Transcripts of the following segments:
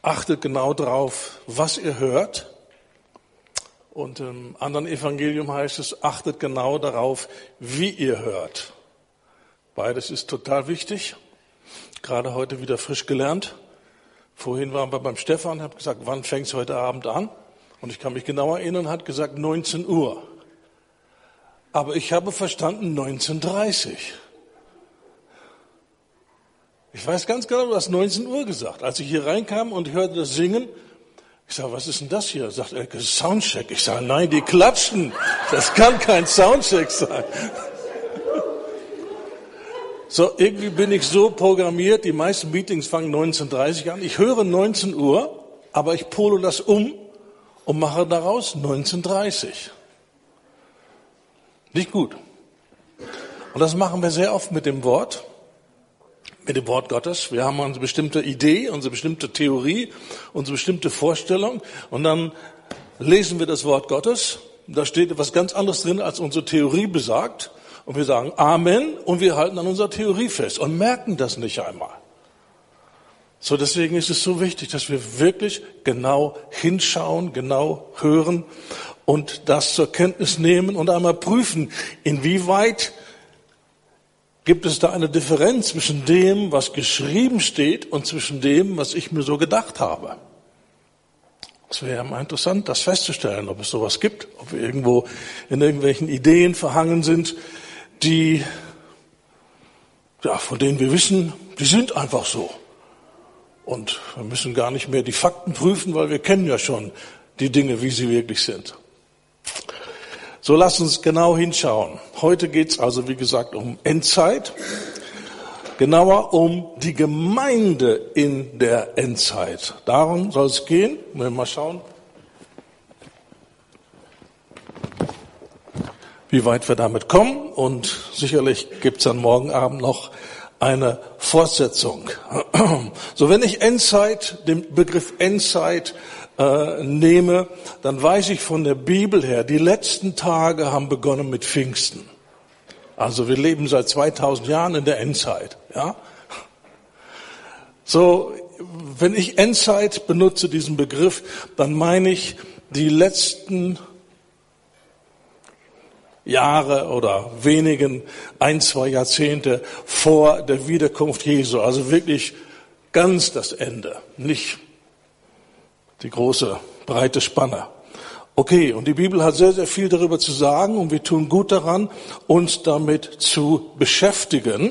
achtet genau drauf, was ihr hört. Und im anderen Evangelium heißt es, achtet genau darauf, wie ihr hört. Beides ist total wichtig. Gerade heute wieder frisch gelernt. Vorhin waren wir beim Stefan, habe gesagt, wann fängt es heute Abend an? Und ich kann mich genau erinnern, hat gesagt 19 Uhr. Aber ich habe verstanden 19:30. Ich weiß ganz genau, du hast 19 Uhr gesagt. Als ich hier reinkam und hörte das Singen, ich sage, was ist denn das hier? Sagt Elke, Soundcheck. Ich sage, nein, die klatschen. Das kann kein Soundcheck sein. So, irgendwie bin ich so programmiert, die meisten Meetings fangen 19:30 an. Ich höre 19 Uhr, aber ich pole das um und mache daraus 19:30. Nicht gut. Und das machen wir sehr oft mit dem Wort Gottes. Wir haben unsere bestimmte Idee, unsere bestimmte Theorie, unsere bestimmte Vorstellung und dann lesen wir das Wort Gottes. Da steht etwas ganz anderes drin, als unsere Theorie besagt. Und wir sagen Amen und wir halten an unserer Theorie fest und merken das nicht einmal. So, deswegen ist es so wichtig, dass wir wirklich genau hinschauen, genau hören und das zur Kenntnis nehmen und einmal prüfen, inwieweit gibt es da eine Differenz zwischen dem, was geschrieben steht und zwischen dem, was ich mir so gedacht habe. Es wäre mal interessant, das festzustellen, ob es sowas gibt, ob wir irgendwo in irgendwelchen Ideen verhangen sind, die, ja, von denen wir wissen, die sind einfach so. Und wir müssen gar nicht mehr die Fakten prüfen, weil wir kennen ja schon die Dinge, wie sie wirklich sind. So, lasst uns genau hinschauen. Heute geht's also, wie gesagt, um Endzeit. Genauer um die Gemeinde in der Endzeit. Darum soll es gehen. Wir mal schauen, wie weit wir damit kommen. Und sicherlich gibt's dann morgen Abend noch eine Fortsetzung. So, wenn ich Endzeit, den Begriff Endzeit nehme, dann weiß ich von der Bibel her, die letzten Tage haben begonnen mit Pfingsten. Also wir leben seit 2000 Jahren in der Endzeit. Ja? So, wenn ich Endzeit benutze, diesen Begriff, dann meine ich die letzten Jahre oder wenigen 1-2 Jahrzehnte vor der Wiederkunft Jesu. Also wirklich ganz das Ende, nicht die große, breite Spanne. Okay, und die Bibel hat sehr, sehr viel darüber zu sagen und wir tun gut daran, uns damit zu beschäftigen.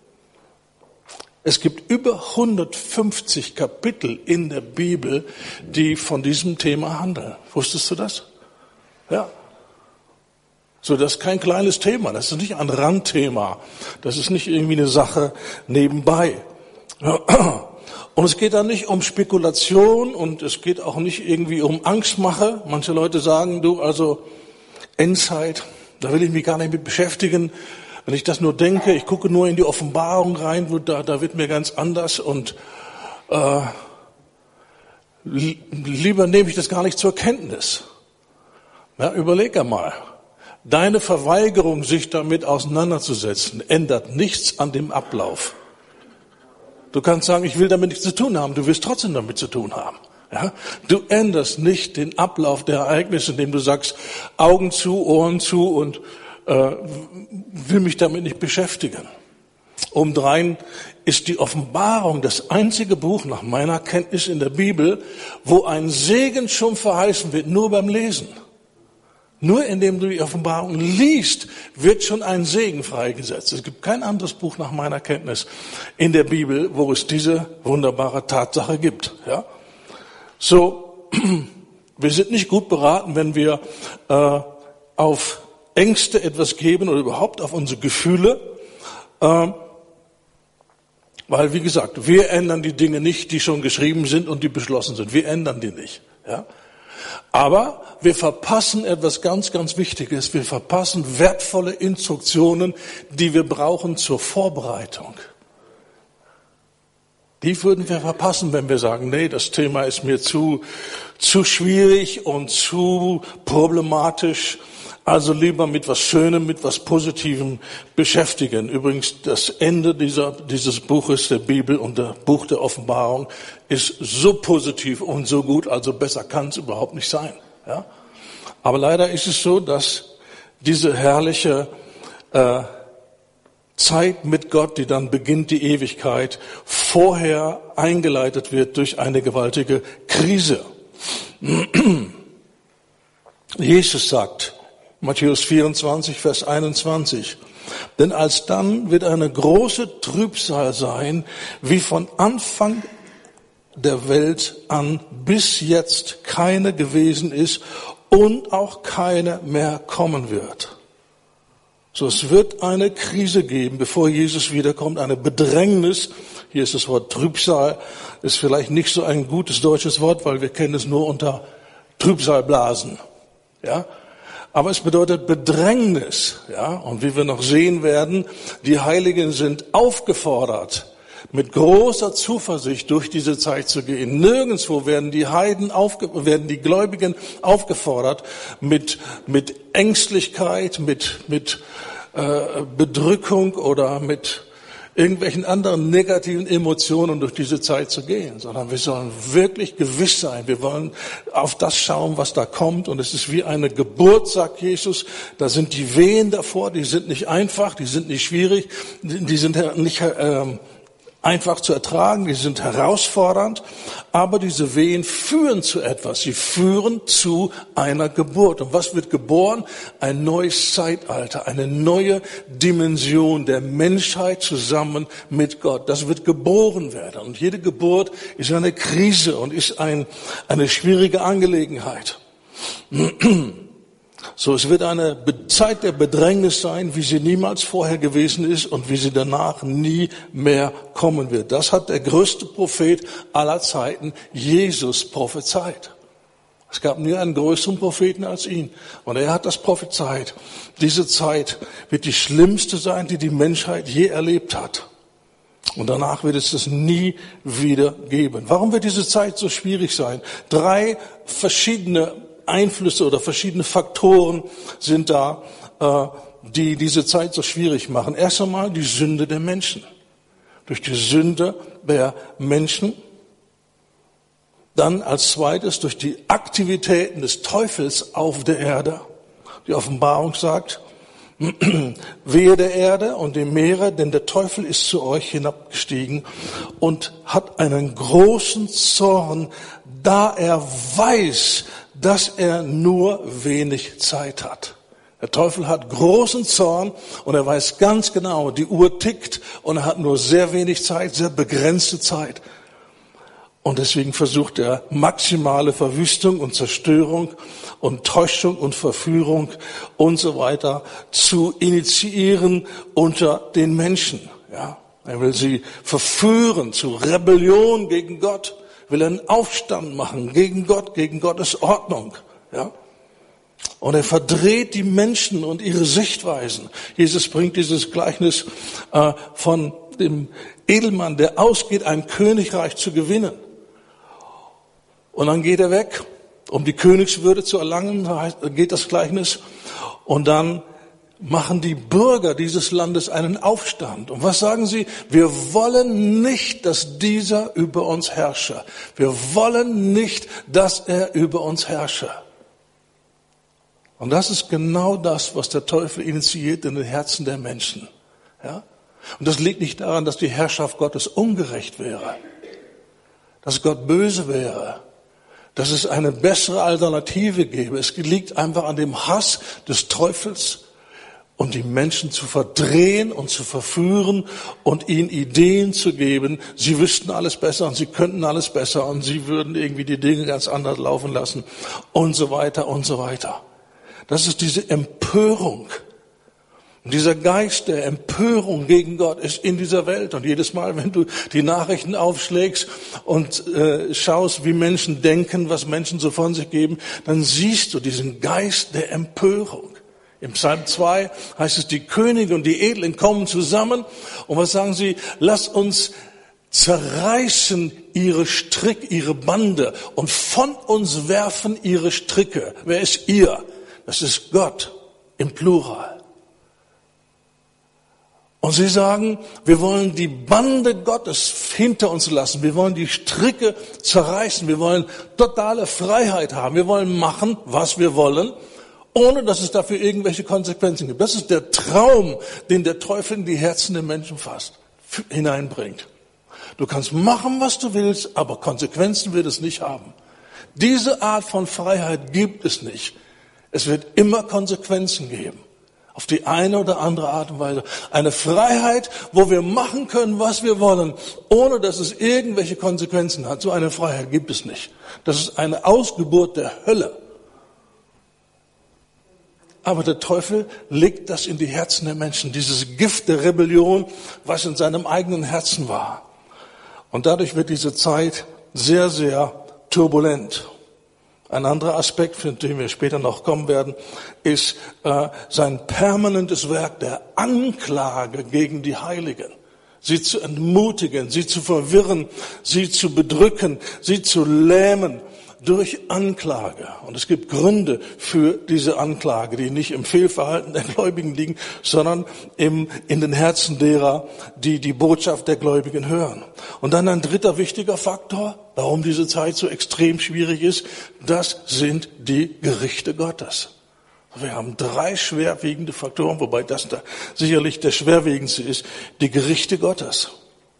Es gibt über 150 Kapitel in der Bibel, die von diesem Thema handeln. Wusstest du das? Ja. So, das ist kein kleines Thema, das ist nicht ein Randthema, das ist nicht irgendwie eine Sache nebenbei. Und es geht da nicht um Spekulation und es geht auch nicht irgendwie um Angstmache. Manche Leute sagen, du, also Endzeit, da will ich mich gar nicht mit beschäftigen. Wenn ich das nur denke, ich gucke nur in die Offenbarung rein, da wird mir ganz anders und lieber nehme ich das gar nicht zur Kenntnis. Ja, überleg einmal. Deine Verweigerung, sich damit auseinanderzusetzen, ändert nichts an dem Ablauf. Du kannst sagen, ich will damit nichts zu tun haben, du wirst trotzdem damit zu tun haben. Ja? Du änderst nicht den Ablauf der Ereignisse, indem du sagst, Augen zu, Ohren zu und will mich damit nicht beschäftigen. Obendrein ist die Offenbarung das einzige Buch nach meiner Kenntnis in der Bibel, wo ein Segen schon verheißen wird, nur beim Lesen. Nur indem du die Offenbarung liest, wird schon ein Segen freigesetzt. Es gibt kein anderes Buch nach meiner Kenntnis in der Bibel, wo es diese wunderbare Tatsache gibt. Ja? So, wir sind nicht gut beraten, wenn wir auf Ängste etwas geben oder überhaupt auf unsere Gefühle, weil, wie gesagt, wir ändern die Dinge nicht, die schon geschrieben sind und die beschlossen sind. Wir ändern die nicht. Ja? Aber wir verpassen etwas ganz, ganz Wichtiges. Wir verpassen wertvolle Instruktionen, die wir brauchen zur Vorbereitung. Die würden wir verpassen, wenn wir sagen, nee, das Thema ist mir zu schwierig und zu problematisch. Also lieber mit was Schönem, mit was Positivem beschäftigen. Übrigens, das Ende dieses Buches der Bibel und der Buch der Offenbarung ist so positiv und so gut, also besser kann es überhaupt nicht sein. Ja? Aber leider ist es so, dass diese herrliche Zeit mit Gott, die dann beginnt, die Ewigkeit, vorher eingeleitet wird durch eine gewaltige Krise. Jesus sagt, Matthäus 24, Vers 21, denn alsdann wird eine große Trübsal sein, wie von Anfang der Welt an bis jetzt keine gewesen ist und auch keine mehr kommen wird. So, es wird eine Krise geben, bevor Jesus wiederkommt, eine Bedrängnis. Hier ist das Wort Trübsal, ist vielleicht nicht so ein gutes deutsches Wort, weil wir kennen es nur unter Trübsalblasen, ja. Aber es bedeutet Bedrängnis, ja. Und wie wir noch sehen werden, die Heiligen sind aufgefordert, mit großer Zuversicht durch diese Zeit zu gehen. Nirgendwo werden die werden die Gläubigen aufgefordert, mit Ängstlichkeit, mit Bedrückung oder mit irgendwelchen anderen negativen Emotionen durch diese Zeit zu gehen, sondern wir sollen wirklich gewiss sein. Wir wollen auf das schauen, was da kommt. Und es ist wie eine Geburt, sagt Jesus. Da sind die Wehen davor, die sind nicht einfach, die sind nicht schwierig, die sind nicht einfach zu ertragen, die sind herausfordernd, aber diese Wehen führen zu etwas. Sie führen zu einer Geburt. Und was wird geboren? Ein neues Zeitalter, eine neue Dimension der Menschheit zusammen mit Gott. Das wird geboren werden. Und jede Geburt ist eine Krise und ist eine schwierige Angelegenheit. So, es wird eine Zeit der Bedrängnis sein, wie sie niemals vorher gewesen ist und wie sie danach nie mehr kommen wird. Das hat der größte Prophet aller Zeiten, Jesus, prophezeit. Es gab nie einen größeren Propheten als ihn. Und er hat das prophezeit. Diese Zeit wird die schlimmste sein, die die Menschheit je erlebt hat. Und danach wird es das nie wieder geben. Warum wird diese Zeit so schwierig sein? 3 verschiedene Einflüsse oder verschiedene Faktoren sind da, die diese Zeit so schwierig machen. Erst einmal die Sünde der Menschen. Durch die Sünde der Menschen. Dann als zweites durch die Aktivitäten des Teufels auf der Erde. Die Offenbarung sagt, wehe der Erde und dem Meere, denn der Teufel ist zu euch hinabgestiegen und hat einen großen Zorn, da er weiß, dass er nur wenig Zeit hat. Der Teufel hat großen Zorn und er weiß ganz genau, die Uhr tickt und er hat nur sehr wenig Zeit, sehr begrenzte Zeit. Und deswegen versucht er maximale Verwüstung und Zerstörung und Täuschung und Verführung und so weiter zu initiieren unter den Menschen. Ja, er will sie verführen zu Rebellion gegen Gott. Will einen Aufstand machen gegen Gott, gegen Gottes Ordnung, ja. Und er verdreht die Menschen und ihre Sichtweisen. Jesus bringt dieses Gleichnis von dem Edelmann, der ausgeht, ein Königreich zu gewinnen. Und dann geht er weg, um die Königswürde zu erlangen, geht das Gleichnis. Und dann machen die Bürger dieses Landes einen Aufstand. Und was sagen sie? Wir wollen nicht, dass dieser über uns herrsche. Wir wollen nicht, dass er über uns herrsche. Und das ist genau das, was der Teufel initiiert in den Herzen der Menschen. Ja? Und das liegt nicht daran, dass die Herrschaft Gottes ungerecht wäre, dass Gott böse wäre, dass es eine bessere Alternative gäbe. Es liegt einfach an dem Hass des Teufels, und die Menschen zu verdrehen und zu verführen und ihnen Ideen zu geben, sie wüssten alles besser und sie könnten alles besser und sie würden irgendwie die Dinge ganz anders laufen lassen und so weiter und so weiter. Das ist diese Empörung. Und dieser Geist der Empörung gegen Gott ist in dieser Welt. Und jedes Mal, wenn du die Nachrichten aufschlägst und schaust, wie Menschen denken, was Menschen so von sich geben, dann siehst du diesen Geist der Empörung. Im Psalm 2 heißt es, die Könige und die Edlen kommen zusammen. Und was sagen sie? Lass uns zerreißen ihre Bande und von uns werfen ihre Stricke. Wer ist ihr? Das ist Gott im Plural. Und sie sagen, wir wollen die Bande Gottes hinter uns lassen. Wir wollen die Stricke zerreißen. Wir wollen totale Freiheit haben. Wir wollen machen, was wir wollen, ohne dass es dafür irgendwelche Konsequenzen gibt. Das ist der Traum, den der Teufel in die Herzen der Menschen hineinbringt. Du kannst machen, was du willst, aber Konsequenzen wird es nicht haben. Diese Art von Freiheit gibt es nicht. Es wird immer Konsequenzen geben. Auf die eine oder andere Art und Weise. Eine Freiheit, wo wir machen können, was wir wollen, ohne dass es irgendwelche Konsequenzen hat. So eine Freiheit gibt es nicht. Das ist eine Ausgeburt der Hölle. Aber der Teufel legt das in die Herzen der Menschen. Dieses Gift der Rebellion, was in seinem eigenen Herzen war. Und dadurch wird diese Zeit sehr, sehr turbulent. Ein anderer Aspekt, für den wir später noch kommen werden, ist sein permanentes Werk der Anklage gegen die Heiligen. Sie zu entmutigen, sie zu verwirren, sie zu bedrücken, sie zu lähmen durch Anklage. Und es gibt Gründe für diese Anklage, die nicht im Fehlverhalten der Gläubigen liegen, sondern in den Herzen derer, die die Botschaft der Gläubigen hören. Und dann ein dritter wichtiger Faktor, warum diese Zeit so extrem schwierig ist, das sind die Gerichte Gottes. Wir haben 3 schwerwiegende Faktoren, wobei das da sicherlich der schwerwiegendste ist, die Gerichte Gottes.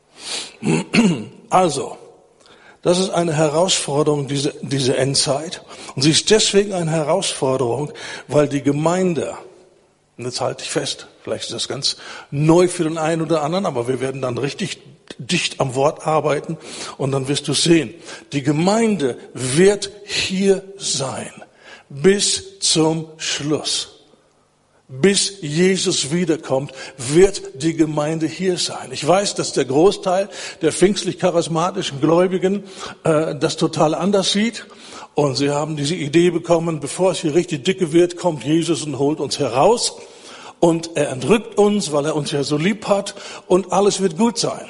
Also, das ist eine Herausforderung, diese Endzeit. Und sie ist deswegen eine Herausforderung, weil die Gemeinde, und jetzt halte ich fest, vielleicht ist das ganz neu für den einen oder anderen, aber wir werden dann richtig dicht am Wort arbeiten und dann wirst du sehen, die Gemeinde wird hier sein bis zum Schluss. Bis Jesus wiederkommt, wird die Gemeinde hier sein. Ich weiß, dass der Großteil der pfingstlich-charismatischen Gläubigen das total anders sieht. Und sie haben diese Idee bekommen, bevor es hier richtig dicke wird, kommt Jesus und holt uns heraus. Und er entrückt uns, weil er uns ja so lieb hat. Und alles wird gut sein.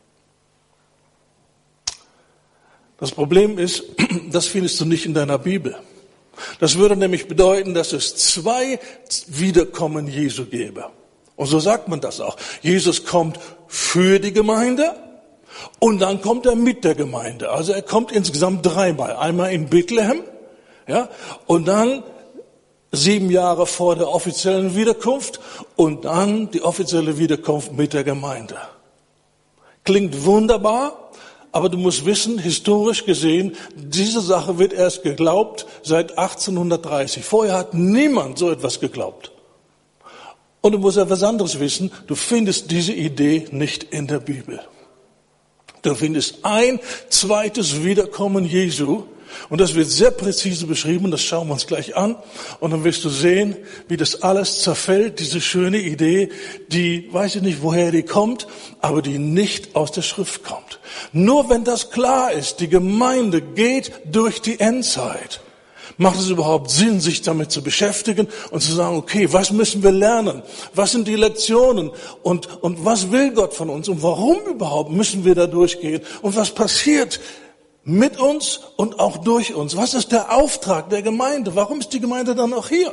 Das Problem ist, das findest du nicht in deiner Bibel. Das würde nämlich bedeuten, dass es 2 Wiederkommen Jesu gäbe. Und so sagt man das auch. Jesus kommt für die Gemeinde und dann kommt er mit der Gemeinde. Also er kommt insgesamt 3-mal. Einmal in Bethlehem, ja, und dann 7 Jahre vor der offiziellen Wiederkunft und dann die offizielle Wiederkunft mit der Gemeinde. Klingt wunderbar. Aber du musst wissen, historisch gesehen, diese Sache wird erst geglaubt seit 1830. Vorher hat niemand so etwas geglaubt. Und du musst etwas anderes wissen, du findest diese Idee nicht in der Bibel. Du findest ein zweites Wiederkommen Jesu. Und das wird sehr präzise beschrieben, das schauen wir uns gleich an. Und dann wirst du sehen, wie das alles zerfällt, diese schöne Idee, die, weiß ich nicht, woher die kommt, aber die nicht aus der Schrift kommt. Nur wenn das klar ist, die Gemeinde geht durch die Endzeit, macht es überhaupt Sinn, sich damit zu beschäftigen und zu sagen, okay, was müssen wir lernen? Was sind die Lektionen? Und was will Gott von uns? Und warum überhaupt müssen wir da durchgehen? Und was passiert mit uns und auch durch uns? Was ist der Auftrag der Gemeinde? Warum ist die Gemeinde dann auch hier?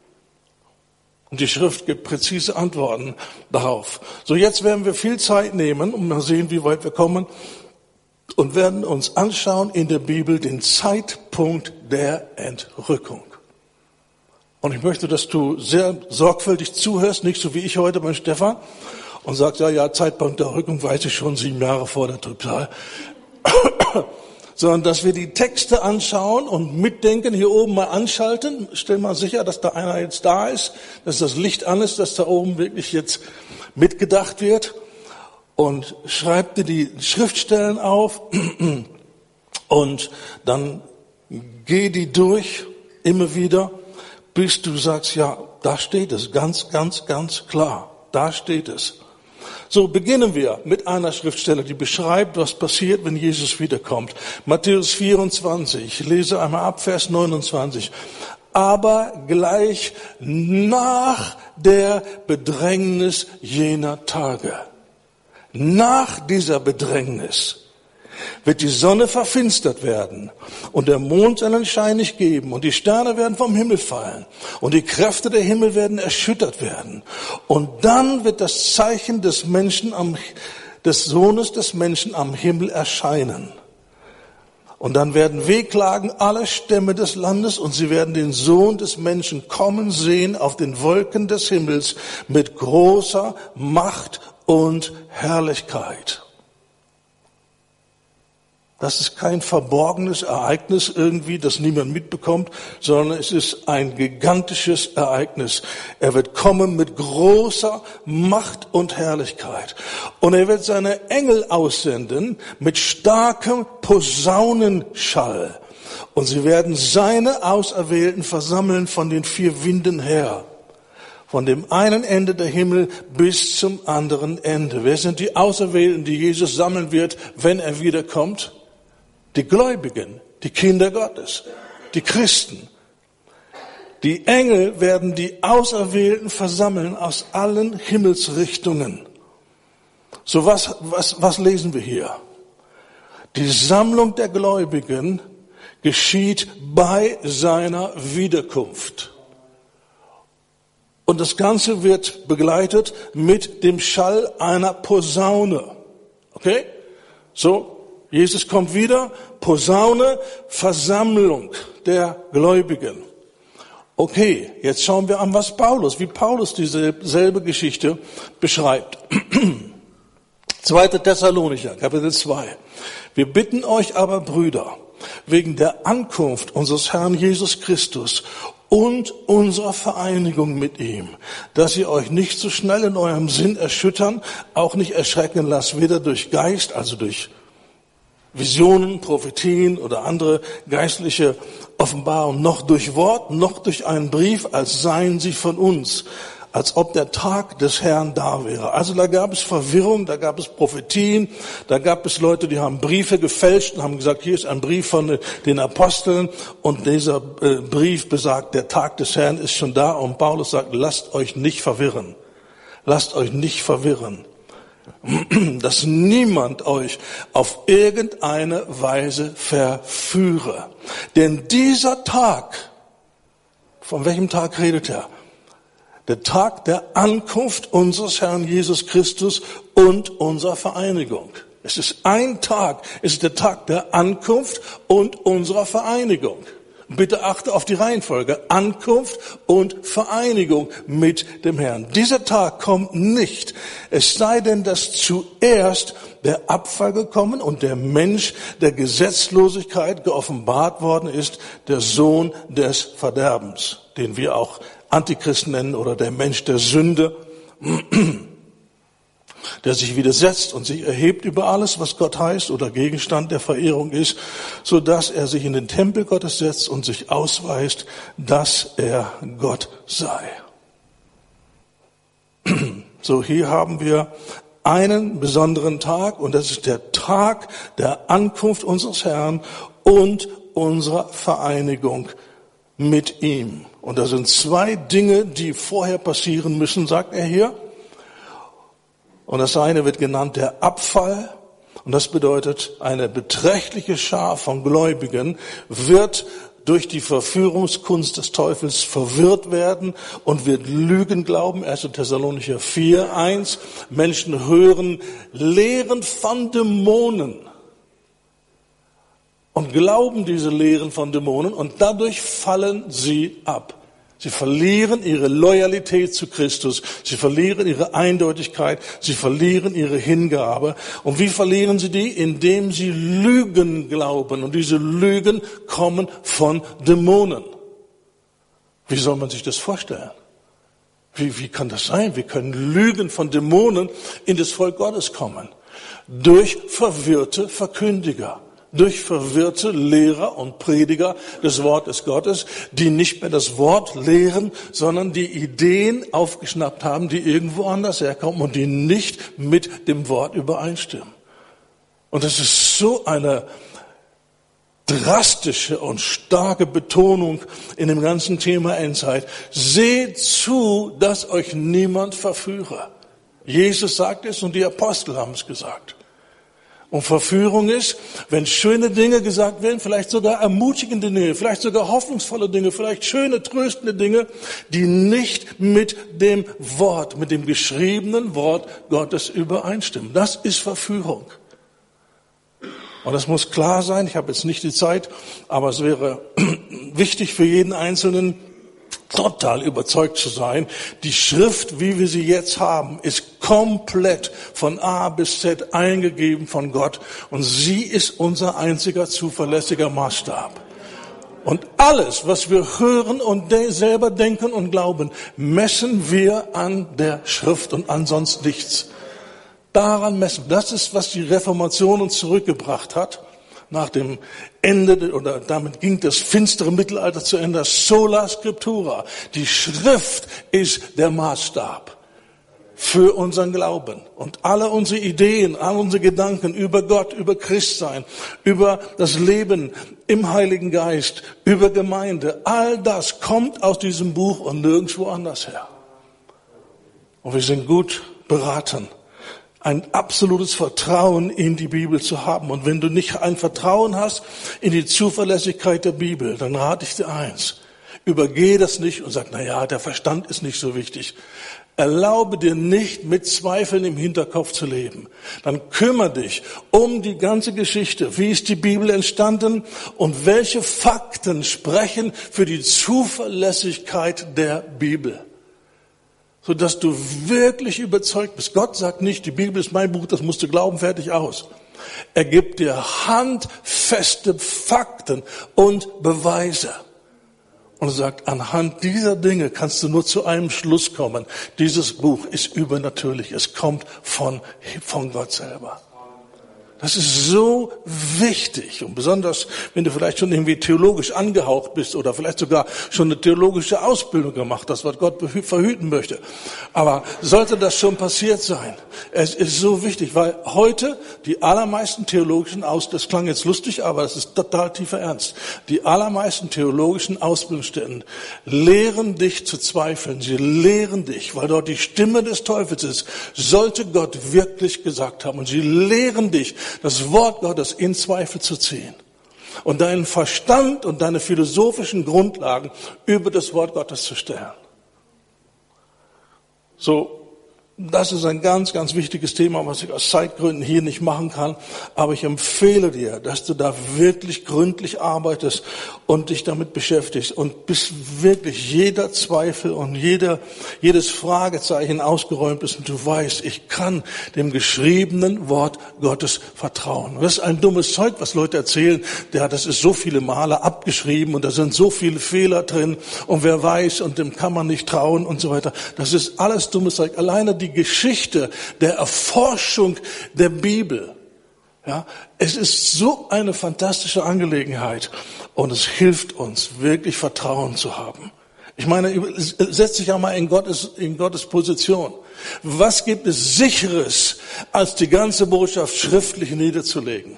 Und die Schrift gibt präzise Antworten darauf. So, jetzt werden wir viel Zeit nehmen, um mal sehen, wie weit wir kommen, und werden uns anschauen in der Bibel den Zeitpunkt der Entrückung. Und ich möchte, dass du sehr sorgfältig zuhörst, nicht so wie ich heute beim Stefan, und sagst, ja, Zeitpunkt der Entrückung weiß ich schon 7 Jahre vor der Trübsal. Sondern dass wir die Texte anschauen und mitdenken, hier oben mal anschalten. Stell mal sicher, dass da einer jetzt da ist, dass das Licht an ist, dass da oben wirklich jetzt mitgedacht wird. Und schreib dir die Schriftstellen auf und dann geh die durch immer wieder, bis du sagst, ja, da steht es, ganz, ganz, ganz klar. Da steht es. So, beginnen wir mit einer Schriftstelle, die beschreibt, was passiert, wenn Jesus wiederkommt. Matthäus 24, ich lese einmal ab, Vers 29. Aber gleich nach der Bedrängnis jener Tage. Nach dieser Bedrängnis wird die Sonne verfinstert werden und der Mond seinen Schein nicht geben und die Sterne werden vom Himmel fallen und die Kräfte der Himmel werden erschüttert werden. Und dann wird das Zeichen des Sohnes des Menschen am Himmel erscheinen. Und dann werden wehklagen alle Stämme des Landes und sie werden den Sohn des Menschen kommen sehen auf den Wolken des Himmels mit großer Macht und Herrlichkeit. Das ist kein verborgenes Ereignis irgendwie, das niemand mitbekommt, sondern es ist ein gigantisches Ereignis. Er wird kommen mit großer Macht und Herrlichkeit. Und er wird seine Engel aussenden mit starkem Posaunenschall. Und sie werden seine Auserwählten versammeln von den 4 Winden her. Von dem einen Ende der Himmel bis zum anderen Ende. Wer sind die Auserwählten, die Jesus sammeln wird, wenn er wiederkommt? Die Gläubigen, die Kinder Gottes, die Christen. Die Engel werden die Auserwählten versammeln aus allen Himmelsrichtungen. So was lesen wir hier? Die Sammlung der Gläubigen geschieht bei seiner Wiederkunft. Und das Ganze wird begleitet mit dem Schall einer Posaune. Okay? So, Jesus kommt wieder, Posaune, Versammlung der Gläubigen. Okay, jetzt schauen wir an, wie Paulus dieselbe Geschichte beschreibt. 2. Thessalonicher, Kapitel 2. Wir bitten euch aber, Brüder, wegen der Ankunft unseres Herrn Jesus Christus und unserer Vereinigung mit ihm, dass ihr euch nicht so schnell in eurem Sinn erschüttern, auch nicht erschrecken lasst, weder durch Geist, also durch Visionen, Prophetien oder andere geistliche Offenbarungen, noch durch Wort, noch durch einen Brief, als seien sie von uns, als ob der Tag des Herrn da wäre. Also da gab es Verwirrung, da gab es Prophetien, da gab es Leute, die haben Briefe gefälscht und haben gesagt, hier ist ein Brief von den Aposteln und dieser Brief besagt, der Tag des Herrn ist schon da und Paulus sagt, lasst euch nicht verwirren. Lasst euch nicht verwirren. Dass niemand euch auf irgendeine Weise verführe. Denn dieser Tag, von welchem Tag redet er? Der Tag der Ankunft unseres Herrn Jesus Christus und unserer Vereinigung. Es ist ein Tag, es ist der Tag der Ankunft und unserer Vereinigung. Bitte achte auf die Reihenfolge. Ankunft und Vereinigung mit dem Herrn. Dieser Tag kommt nicht, es sei denn, dass zuerst der Abfall gekommen und der Mensch der Gesetzlosigkeit geoffenbart worden ist, der Sohn des Verderbens, den wir auch Antichristen nennen oder der Mensch der Sünde, der sich widersetzt und sich erhebt über alles, was Gott heißt oder Gegenstand der Verehrung ist, so dass er sich in den Tempel Gottes setzt und sich ausweist, dass er Gott sei. So, hier haben wir einen besonderen Tag und das ist der Tag der Ankunft unseres Herrn und unserer Vereinigung mit ihm. Und da sind 2 Dinge, die vorher passieren müssen, sagt er hier. Und das eine wird genannt der Abfall. Und das bedeutet, eine beträchtliche Schar von Gläubigen wird durch die Verführungskunst des Teufels verwirrt werden und wird Lügen glauben. 1. Thessalonicher 4,1. Menschen hören Lehren von Dämonen und glauben diese Lehren von Dämonen und dadurch fallen sie ab. Sie verlieren ihre Loyalität zu Christus, sie verlieren ihre Eindeutigkeit, sie verlieren ihre Hingabe. Und wie verlieren sie die? Indem sie Lügen glauben. Und diese Lügen kommen von Dämonen. Wie soll man sich das vorstellen? Wie kann das sein? Wie können Lügen von Dämonen in das Volk Gottes kommen? Durch verwirrte Verkündiger. Durch verwirrte Lehrer und Prediger des Wortes Gottes, die nicht mehr das Wort lehren, sondern die Ideen aufgeschnappt haben, die irgendwo anders herkommen und die nicht mit dem Wort übereinstimmen. Und das ist so eine drastische und starke Betonung in dem ganzen Thema Endzeit. Seht zu, dass euch niemand verführe. Jesus sagt es und die Apostel haben es gesagt. Und Verführung ist, wenn schöne Dinge gesagt werden, vielleicht sogar ermutigende Dinge, vielleicht sogar hoffnungsvolle Dinge, vielleicht schöne, tröstende Dinge, die nicht mit dem Wort, mit dem geschriebenen Wort Gottes übereinstimmen. Das ist Verführung. Und das muss klar sein, ich habe jetzt nicht die Zeit, aber es wäre wichtig für jeden Einzelnen, total überzeugt zu sein, die Schrift, wie wir sie jetzt haben, ist komplett von A bis Z eingegeben von Gott und sie ist unser einziger zuverlässiger Maßstab. Und alles, was wir hören und selber denken und glauben, messen wir an der Schrift und an sonst nichts. Daran messen. Das ist, was die Reformation uns zurückgebracht hat. Nach dem Ende, oder damit ging das finstere Mittelalter zu Ende, sola scriptura. Die Schrift ist der Maßstab für unseren Glauben. Und alle unsere Ideen, alle unsere Gedanken über Gott, über Christsein, über das Leben im Heiligen Geist, über Gemeinde, all das kommt aus diesem Buch und nirgendwo anders her. Und wir sind gut beraten, ein absolutes Vertrauen in die Bibel zu haben. Und wenn du nicht ein Vertrauen hast in die Zuverlässigkeit der Bibel, dann rate ich dir eins. Übergehe das nicht und sag, der Verstand ist nicht so wichtig. Erlaube dir nicht, mit Zweifeln im Hinterkopf zu leben. Dann kümmere dich um die ganze Geschichte. Wie ist die Bibel entstanden und welche Fakten sprechen für die Zuverlässigkeit der Bibel? Sodass du wirklich überzeugt bist. Gott sagt nicht, die Bibel ist mein Buch, das musst du glauben, fertig aus. Er gibt dir handfeste Fakten und Beweise. Und er sagt, anhand dieser Dinge kannst du nur zu einem Schluss kommen. Dieses Buch ist übernatürlich, es kommt von Gott selber. Das ist so wichtig und besonders, wenn du vielleicht schon irgendwie theologisch angehaucht bist oder vielleicht sogar schon eine theologische Ausbildung gemacht hast, was Gott verhüten möchte. Aber sollte das schon passiert sein, es ist so wichtig, weil heute die allermeisten theologischen das klang jetzt lustig, aber das ist total tiefer Ernst. Die allermeisten theologischen Ausbildungsstätten lehren dich zu zweifeln. Sie lehren dich, weil dort die Stimme des Teufels ist. Sollte Gott wirklich gesagt haben und sie lehren dich, das Wort Gottes in Zweifel zu ziehen und deinen Verstand und deine philosophischen Grundlagen über das Wort Gottes zu stellen. So, das ist ein ganz, ganz wichtiges Thema, was ich aus Zeitgründen hier nicht machen kann. Aber ich empfehle dir, dass du da wirklich gründlich arbeitest und dich damit beschäftigst und bis wirklich jeder Zweifel und jedes Fragezeichen ausgeräumt ist und du weißt, ich kann dem geschriebenen Wort Gottes vertrauen. Das ist ein dummes Zeug, was Leute erzählen. Das ist so viele Male abgeschrieben und da sind so viele Fehler drin und wer weiß und dem kann man nicht trauen und so weiter. Das ist alles dummes Zeug. Alleine die Geschichte der Erforschung der Bibel. Ja, es ist so eine fantastische Angelegenheit und es hilft uns, wirklich Vertrauen zu haben. Ich meine, setz dich auch mal in Gottes Position. Was gibt es Sicheres, als die ganze Botschaft schriftlich niederzulegen?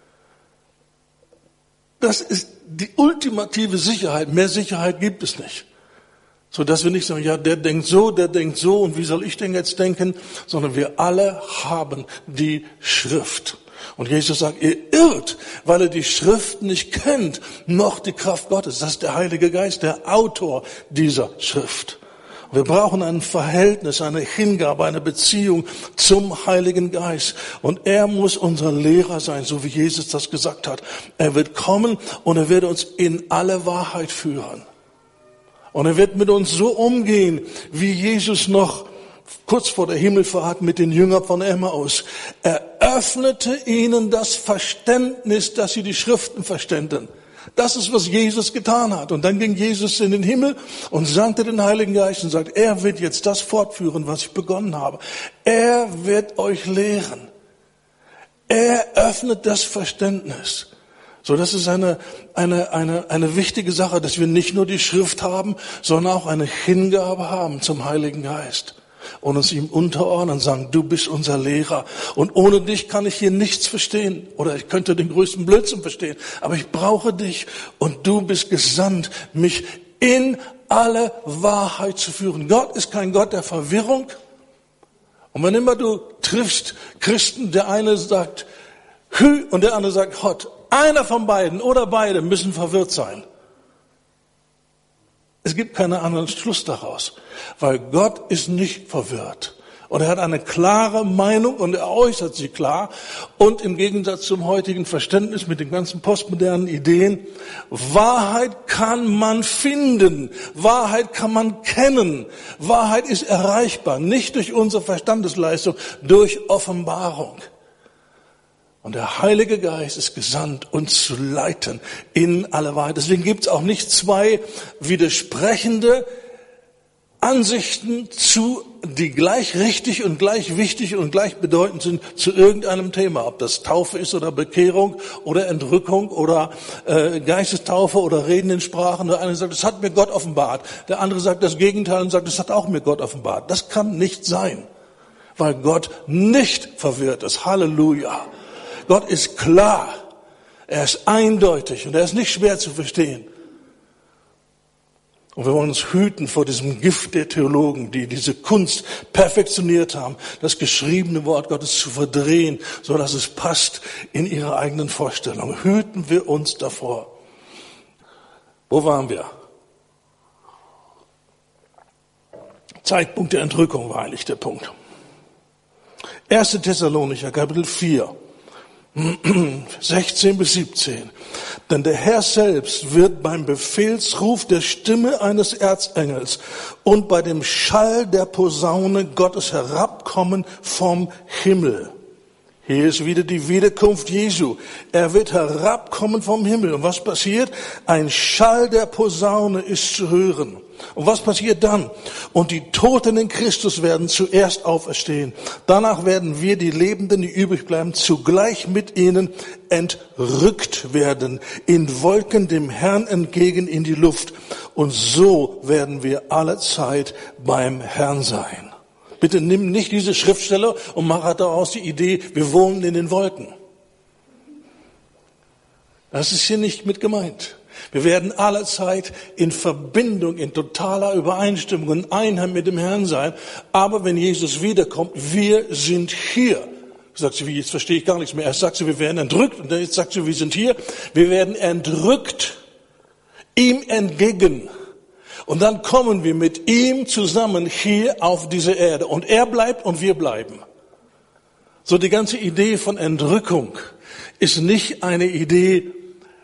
Das ist die ultimative Sicherheit. Mehr Sicherheit gibt es nicht. So dass wir nicht sagen, ja, der denkt so und wie soll ich denn jetzt denken? Sondern wir alle haben die Schrift. Und Jesus sagt, ihr irrt, weil ihr die Schrift nicht kennt, noch die Kraft Gottes. Das ist der Heilige Geist, der Autor dieser Schrift. Wir brauchen ein Verhältnis, eine Hingabe, eine Beziehung zum Heiligen Geist. Und er muss unser Lehrer sein, so wie Jesus das gesagt hat. Er wird kommen und er wird uns in alle Wahrheit führen. Und er wird mit uns so umgehen, wie Jesus noch kurz vor der Himmelfahrt mit den Jüngern von Emmaus. Er öffnete ihnen das Verständnis, dass sie die Schriften verständen. Das ist, was Jesus getan hat. Und dann ging Jesus in den Himmel und sandte den Heiligen Geist und sagt, er wird jetzt das fortführen, was ich begonnen habe. Er wird euch lehren. Er öffnet das Verständnis. So, das ist eine wichtige Sache, dass wir nicht nur die Schrift haben, sondern auch eine Hingabe haben zum Heiligen Geist und uns ihm unterordnen und sagen, du bist unser Lehrer und ohne dich kann ich hier nichts verstehen oder ich könnte den größten Blödsinn verstehen, aber ich brauche dich und du bist gesandt, mich in alle Wahrheit zu führen. Gott ist kein Gott der Verwirrung Und wann immer du triffst Christen, der eine sagt Hü und der andere sagt Hot, einer von beiden oder beide müssen verwirrt sein. Es gibt keinen anderen Schluss daraus, weil Gott ist nicht verwirrt. Und er hat eine klare Meinung und er äußert sie klar. Und im Gegensatz zum heutigen Verständnis mit den ganzen postmodernen Ideen, Wahrheit kann man finden, Wahrheit kann man kennen, Wahrheit ist erreichbar, nicht durch unsere Verstandesleistung, durch Offenbarung. Und der Heilige Geist ist gesandt, uns zu leiten in alle Wahrheit. Deswegen gibt es auch nicht zwei widersprechende Ansichten die gleich richtig und gleich wichtig und gleich bedeutend sind zu irgendeinem Thema. Ob das Taufe ist oder Bekehrung oder Entrückung oder Geistestaufe oder Reden in Sprachen. Der eine sagt, das hat mir Gott offenbart. Der andere sagt das Gegenteil und sagt, das hat auch mir Gott offenbart. Das kann nicht sein, weil Gott nicht verwirrt ist. Halleluja. Gott ist klar. Er ist eindeutig und er ist nicht schwer zu verstehen. Und wir wollen uns hüten vor diesem Gift der Theologen, die diese Kunst perfektioniert haben, das geschriebene Wort Gottes zu verdrehen, so dass es passt in ihre eigenen Vorstellungen. Hüten wir uns davor. Wo waren wir? Zeitpunkt der Entrückung war eigentlich der Punkt. 1. Thessalonicher, Kapitel 4. 16 bis 17. Denn der Herr selbst wird beim Befehlsruf der Stimme eines Erzengels und bei dem Schall der Posaune Gottes herabkommen vom Himmel. Hier ist wieder die Wiederkunft Jesu. Er wird herabkommen vom Himmel. Und was passiert? Ein Schall der Posaune ist zu hören. Und was passiert dann? Und die Toten in Christus werden zuerst auferstehen. Danach werden wir, die Lebenden, die übrig bleiben, zugleich mit ihnen entrückt werden, in Wolken dem Herrn entgegen in die Luft. Und so werden wir alle Zeit beim Herrn sein. Bitte nimm nicht diese Schriftstelle und mach daraus die Idee, wir wohnen in den Wolken. Das ist hier nicht mit gemeint. Wir werden alle Zeit in Verbindung, in totaler Übereinstimmung und Einheit mit dem Herrn sein. Aber wenn Jesus wiederkommt, wir sind hier. Sagt sie, wie, jetzt verstehe ich gar nichts mehr. Erst sagt sie, wir werden entrückt. Und jetzt sagt sie, wir sind hier. Wir werden entrückt ihm entgegen. Und dann kommen wir mit ihm zusammen hier auf diese Erde. Und er bleibt und wir bleiben. So, die ganze Idee von Entrückung ist nicht eine Idee,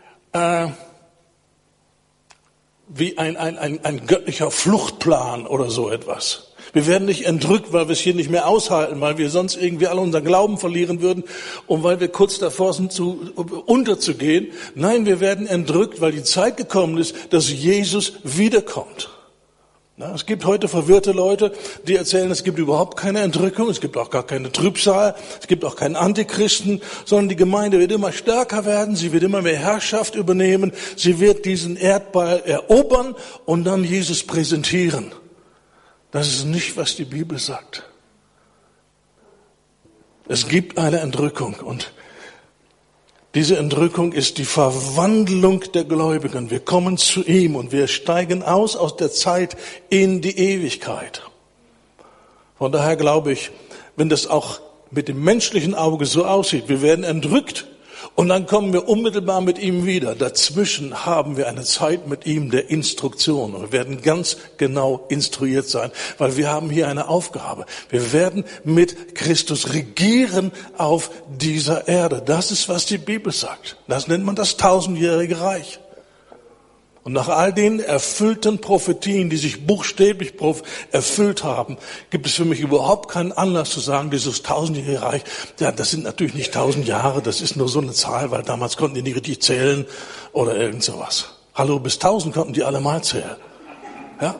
wie ein göttlicher Fluchtplan oder so etwas. Wir werden nicht entrückt, weil wir es hier nicht mehr aushalten, weil wir sonst irgendwie alle unseren Glauben verlieren würden und weil wir kurz davor sind, unterzugehen. Nein, wir werden entrückt, weil die Zeit gekommen ist, dass Jesus wiederkommt. Na, es gibt heute verwirrte Leute, die erzählen, es gibt überhaupt keine Entrückung, es gibt auch gar keine Trübsal, es gibt auch keinen Antichristen, sondern die Gemeinde wird immer stärker werden, sie wird immer mehr Herrschaft übernehmen, sie wird diesen Erdball erobern und dann Jesus präsentieren. Das ist nicht, was die Bibel sagt. Es gibt eine Entrückung und diese Entrückung ist die Verwandlung der Gläubigen. Wir kommen zu ihm und wir steigen aus der Zeit in die Ewigkeit. Von daher glaube ich, wenn das auch mit dem menschlichen Auge so aussieht, wir werden entrückt und dann kommen wir unmittelbar mit ihm wieder. Dazwischen haben wir eine Zeit mit ihm der Instruktion. Und wir werden ganz genau instruiert sein, weil wir haben hier eine Aufgabe. Wir werden mit Christus regieren auf dieser Erde. Das ist, was die Bibel sagt. Das nennt man das 1000-jährige Reich. Und nach all den erfüllten Prophetien, die sich buchstäblich erfüllt haben, gibt es für mich überhaupt keinen Anlass zu sagen, dieses 1000-jährige Reich, ja, das sind natürlich nicht 1000 Jahre, das ist nur so eine Zahl, weil damals konnten die nicht richtig zählen oder irgend sowas. Hallo, bis 1000 konnten die alle mal zählen. Ja?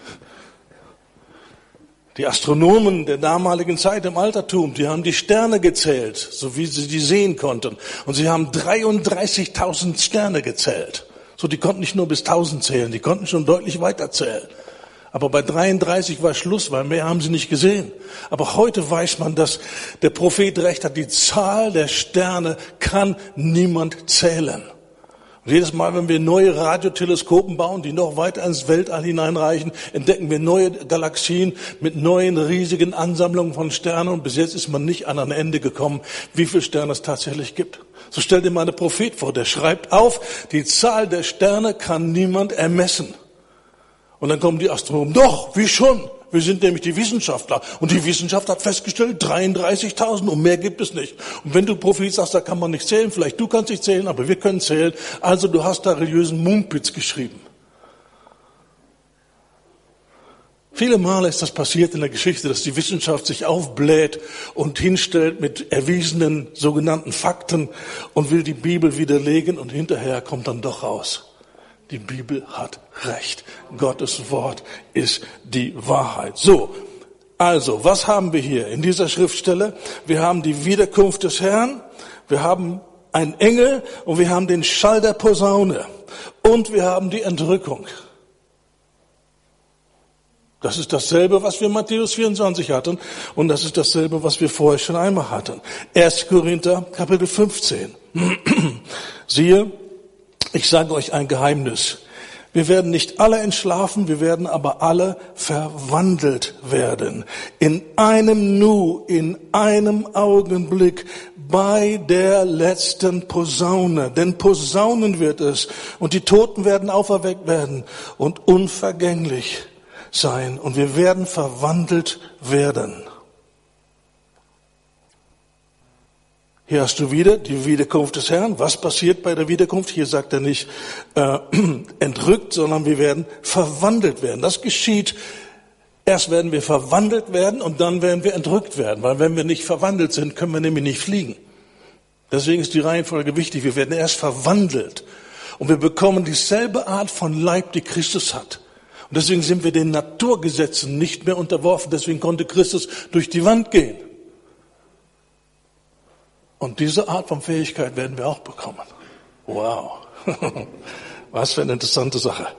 Die Astronomen der damaligen Zeit im Altertum, die haben die Sterne gezählt, so wie sie die sehen konnten. Und sie haben 33.000 Sterne gezählt. So, die konnten nicht nur bis 1000 zählen, die konnten schon deutlich weiter zählen. Aber bei 33 war Schluss, weil mehr haben sie nicht gesehen. Aber heute weiß man, dass der Prophet recht hat, die Zahl der Sterne kann niemand zählen. Und jedes Mal, wenn wir neue Radioteleskopen bauen, die noch weiter ins Weltall hineinreichen, entdecken wir neue Galaxien mit neuen riesigen Ansammlungen von Sternen. Und bis jetzt ist man nicht an ein Ende gekommen, wie viele Sterne es tatsächlich gibt. So stell dir mal einen Prophet vor, der schreibt auf, die Zahl der Sterne kann niemand ermessen. Und dann kommen die Astronomen, doch, wie schon? Wir sind nämlich die Wissenschaftler. Und die Wissenschaft hat festgestellt, 33.000 und mehr gibt es nicht. Und wenn du Prophet sagst, da kann man nicht zählen, vielleicht du kannst nicht zählen, aber wir können zählen. Also du hast da religiösen Mumpitz geschrieben. Viele Male ist das passiert in der Geschichte, dass die Wissenschaft sich aufbläht und hinstellt mit erwiesenen sogenannten Fakten und will die Bibel widerlegen und hinterher kommt dann doch raus. Die Bibel hat recht. Gottes Wort ist die Wahrheit. So, also, was haben wir hier in dieser Schriftstelle? Wir haben die Wiederkunft des Herrn, wir haben einen Engel und wir haben den Schall der Posaune und wir haben die Entrückung. Das ist dasselbe, was wir in Matthäus 24 hatten und das ist dasselbe, was wir vorher schon einmal hatten. 1. Korinther, Kapitel 15. Siehe, ich sage euch ein Geheimnis. Wir werden nicht alle entschlafen, wir werden aber alle verwandelt werden. In einem Nu, in einem Augenblick, bei der letzten Posaune. Denn Posaunen wird es und die Toten werden auferweckt werden und unvergänglich sein. Und wir werden verwandelt werden. Hier hast du wieder die Wiederkunft des Herrn. Was passiert bei der Wiederkunft? Hier sagt er nicht entrückt, sondern wir werden verwandelt werden. Das geschieht. Erst werden wir verwandelt werden und dann werden wir entrückt werden. Weil wenn wir nicht verwandelt sind, können wir nämlich nicht fliegen. Deswegen ist die Reihenfolge wichtig. Wir werden erst verwandelt und wir bekommen dieselbe Art von Leib, die Christus hat. Und deswegen sind wir den Naturgesetzen nicht mehr unterworfen. Deswegen konnte Christus durch die Wand gehen. Und diese Art von Fähigkeit werden wir auch bekommen. Wow. Was für eine interessante Sache.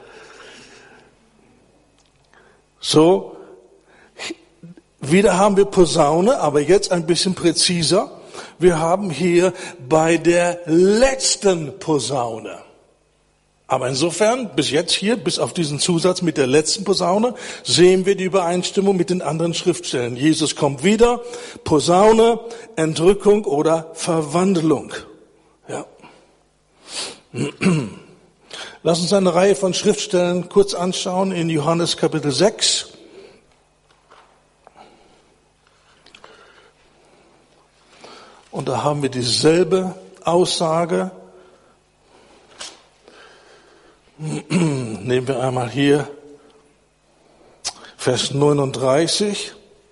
So, wieder haben wir Posaune, aber jetzt ein bisschen präziser. Wir haben hier bei der letzten Posaune. Aber insofern, bis jetzt hier, bis auf diesen Zusatz mit der letzten Posaune, sehen wir die Übereinstimmung mit den anderen Schriftstellen. Jesus kommt wieder, Posaune, Entrückung oder Verwandlung. Ja. Lass uns eine Reihe von Schriftstellen kurz anschauen in Johannes Kapitel 6. Und da haben wir dieselbe Aussage. Nehmen wir einmal hier Vers 39.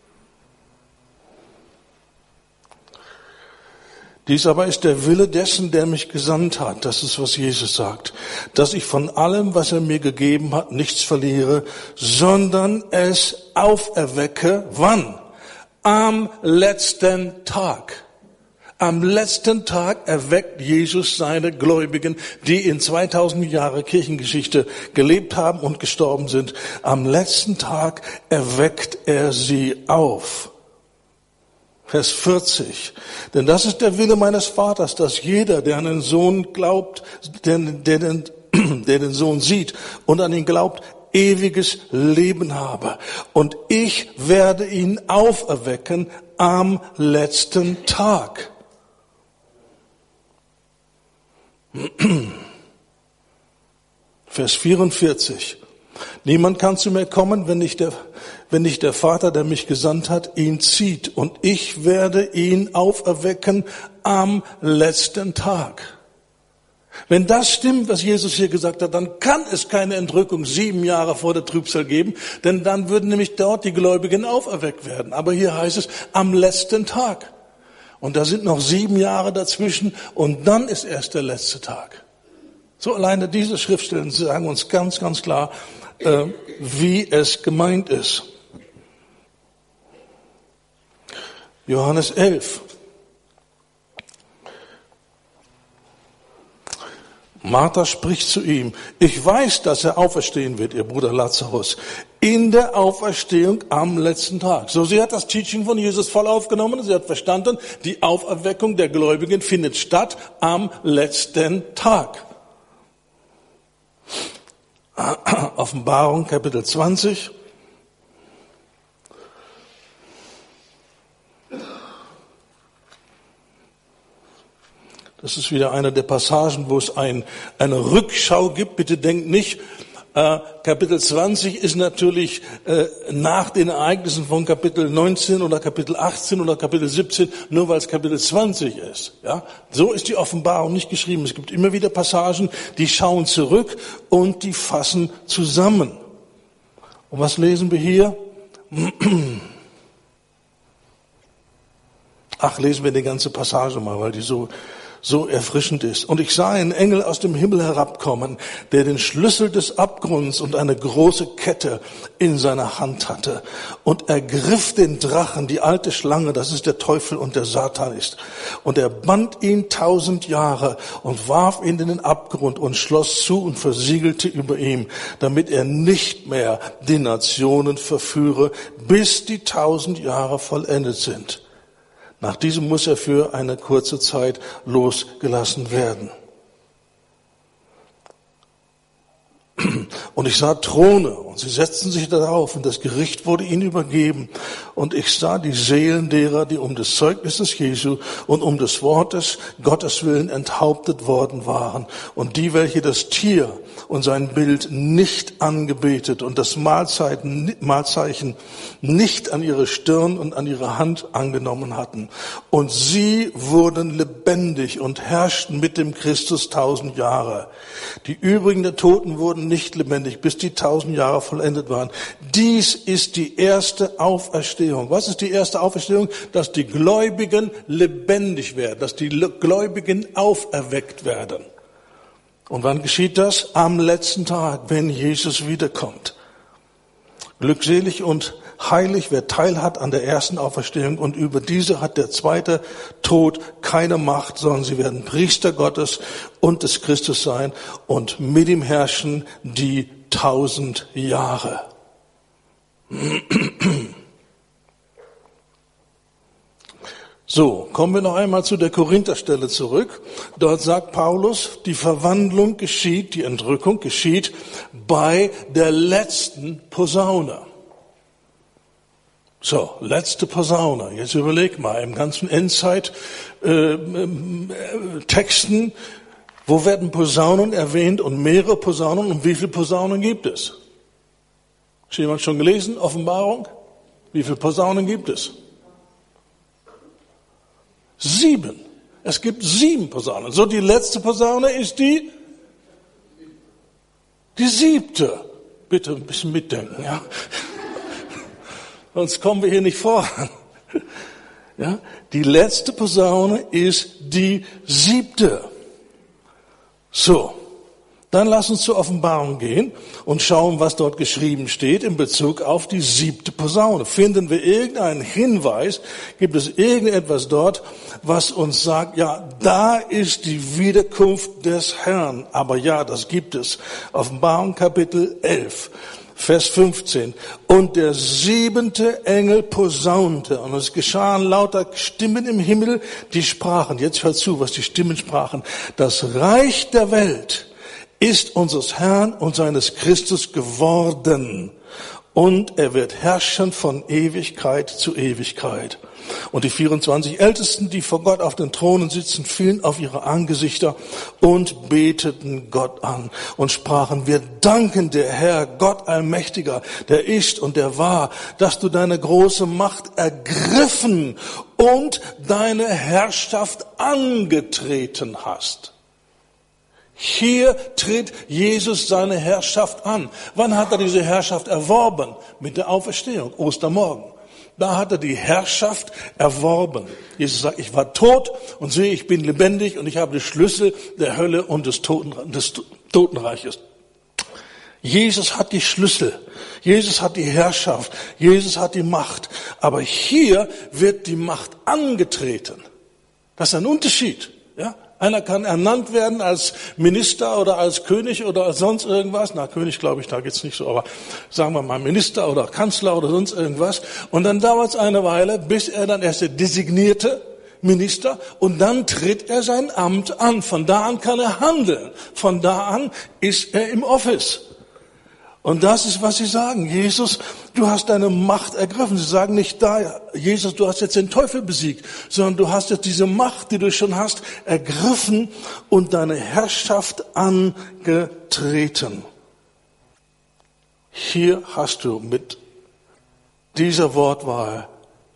Dies aber ist der Wille dessen, der mich gesandt hat. Das ist, was Jesus sagt. Dass ich von allem, was er mir gegeben hat, nichts verliere, sondern es auferwecke. Wann? Am letzten Tag. Am letzten Tag erweckt Jesus seine Gläubigen, die in 2000 Jahre Kirchengeschichte gelebt haben und gestorben sind. Am letzten Tag erweckt er sie auf. Vers 40. Denn das ist der Wille meines Vaters, dass jeder, der an den Sohn glaubt, der den Sohn sieht und an ihn glaubt, ewiges Leben habe. Und ich werde ihn auferwecken am letzten Tag. Vers 44. Niemand kann zu mir kommen, wenn nicht der Vater, der mich gesandt hat, ihn zieht. Und ich werde ihn auferwecken am letzten Tag. Wenn das stimmt, was Jesus hier gesagt hat, dann kann es keine Entrückung 7 Jahre vor der Trübsal geben, denn dann würden nämlich dort die Gläubigen auferweckt werden. Aber hier heißt es am letzten Tag. Und da sind noch 7 Jahre dazwischen und dann ist erst der letzte Tag. So alleine diese Schriftstellen sagen uns ganz, ganz klar, wie es gemeint ist. Johannes 11. Martha spricht zu ihm, ich weiß, dass er auferstehen wird, ihr Bruder Lazarus, in der Auferstehung am letzten Tag. So, sie hat das Teaching von Jesus voll aufgenommen, sie hat verstanden, die Auferweckung der Gläubigen findet statt am letzten Tag. Offenbarung, Kapitel 20. Das ist wieder eine der Passagen, wo es eine Rückschau gibt. Bitte denkt nicht, Kapitel 20 ist natürlich nach den Ereignissen von Kapitel 19 oder Kapitel 18 oder Kapitel 17, nur weil es Kapitel 20 ist. Ja? So ist die Offenbarung nicht geschrieben. Es gibt immer wieder Passagen, die schauen zurück und die fassen zusammen. Und was lesen wir hier? Lesen wir die ganze Passage mal, weil die so erfrischend ist. Und ich sah einen Engel aus dem Himmel herabkommen, der den Schlüssel des Abgrunds und eine große Kette in seiner Hand hatte. Und er griff den Drachen, die alte Schlange, das ist der Teufel und der Satan ist. Und er band ihn 1000 Jahre und warf ihn in den Abgrund und schloss zu und versiegelte über ihm, damit er nicht mehr die Nationen verführe, bis die 1000 Jahre vollendet sind. Nach diesem muss er für eine kurze Zeit losgelassen werden. Und ich sah Throne und sie setzten sich darauf und das Gericht wurde ihnen übergeben. Und ich sah die Seelen derer, die um des Zeugnisses Jesu und um des Wortes Gottes willen enthauptet worden waren. Und die, welche das Tier und sein Bild nicht angebetet und das Mahlzeichen nicht an ihre Stirn und an ihre Hand angenommen hatten. Und sie wurden lebendig und herrschten mit dem Christus 1000 Jahre. Die übrigen der Toten wurden nicht lebendig, bis die 1000 Jahre vollendet waren. Dies ist die erste Auferstehung. Was ist die erste Auferstehung? Dass die Gläubigen lebendig werden, dass die Gläubigen auferweckt werden. Und wann geschieht das? Am letzten Tag, wenn Jesus wiederkommt. Glückselig und heilig, wer Teil hat an der ersten Auferstehung, und über diese hat der zweite Tod keine Macht, sondern sie werden Priester Gottes und des Christus sein und mit ihm herrschen die 1000 Jahre. So, kommen wir noch einmal zu der Korintherstelle zurück. Dort sagt Paulus, die Verwandlung geschieht, die Entrückung geschieht bei der letzten Posaune. So, letzte Posaune. Jetzt überleg mal, im ganzen Endzeit-Texten, wo werden Posaunen erwähnt und mehrere Posaunen, und wie viele Posaunen gibt es? Hat jemand schon gelesen, Offenbarung? Wie viele Posaunen gibt es? 7. Es gibt 7 Posaunen. So, die letzte Posaune ist die 7. Bitte ein bisschen mitdenken, ja. Sonst kommen wir hier nicht voran. Ja, die letzte Posaune ist die 7. So, dann lass uns zur Offenbarung gehen und schauen, was dort geschrieben steht in Bezug auf die 7. Posaune. Finden wir irgendeinen Hinweis, gibt es irgendetwas dort, was uns sagt, ja, da ist die Wiederkunft des Herrn. Aber ja, das gibt es. Offenbarung Kapitel 11. Vers 15. Und der 7. Engel posaunte, und es geschahen lauter Stimmen im Himmel, die sprachen, jetzt hört zu, was die Stimmen sprachen, das Reich der Welt ist unseres Herrn und seines Christus geworden, und er wird herrschen von Ewigkeit zu Ewigkeit. Und die 24 Ältesten, die vor Gott auf den Thronen sitzen, fielen auf ihre Angesichter und beteten Gott an und sprachen, wir danken dir, Herr, Gott Allmächtiger, der ist und der war, dass du deine große Macht ergriffen und deine Herrschaft angetreten hast. Hier tritt Jesus seine Herrschaft an. Wann hat er diese Herrschaft erworben? Mit der Auferstehung, Ostermorgen. Da hat er die Herrschaft erworben. Jesus sagt, ich war tot und sehe, ich bin lebendig und ich habe die Schlüssel der Hölle und des Totenreiches. Jesus hat die Schlüssel. Jesus hat die Herrschaft. Jesus hat die Macht. Aber hier wird die Macht angetreten. Das ist ein Unterschied. Ja? Einer kann ernannt werden als Minister oder als König oder als sonst irgendwas. Na, König glaube ich, da geht's nicht so, aber sagen wir mal Minister oder Kanzler oder sonst irgendwas. Und dann dauert es eine Weile, bis er dann erst der designierte Minister, und dann tritt er sein Amt an. Von da an kann er handeln. Von da an ist er im Office. Und das ist, was sie sagen. Jesus, du hast deine Macht ergriffen. Sie sagen nicht da, Jesus, du hast jetzt den Teufel besiegt, sondern du hast jetzt diese Macht, die du schon hast, ergriffen und deine Herrschaft angetreten. Hier hast du mit dieser Wortwahl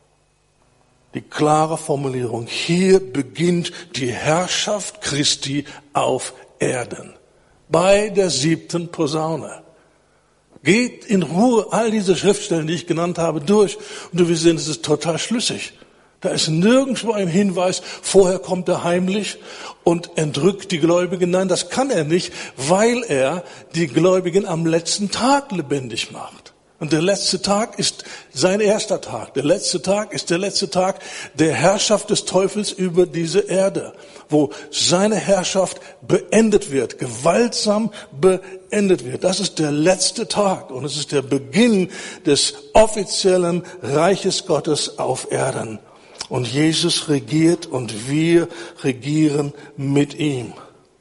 die klare Formulierung. Hier beginnt die Herrschaft Christi auf Erden. Bei der 7. Posaune. Geht in Ruhe all diese Schriftstellen, die ich genannt habe, durch. Und du wirst sehen, es ist total schlüssig. Da ist nirgendwo ein Hinweis, vorher kommt er heimlich und entrückt die Gläubigen. Nein, das kann er nicht, weil er die Gläubigen am letzten Tag lebendig macht. Und der letzte Tag ist sein erster Tag. Der letzte Tag ist der letzte Tag der Herrschaft des Teufels über diese Erde, wo seine Herrschaft beendet wird, gewaltsam beendet wird. Das ist der letzte Tag und es ist der Beginn des offiziellen Reiches Gottes auf Erden. Und Jesus regiert und wir regieren mit ihm.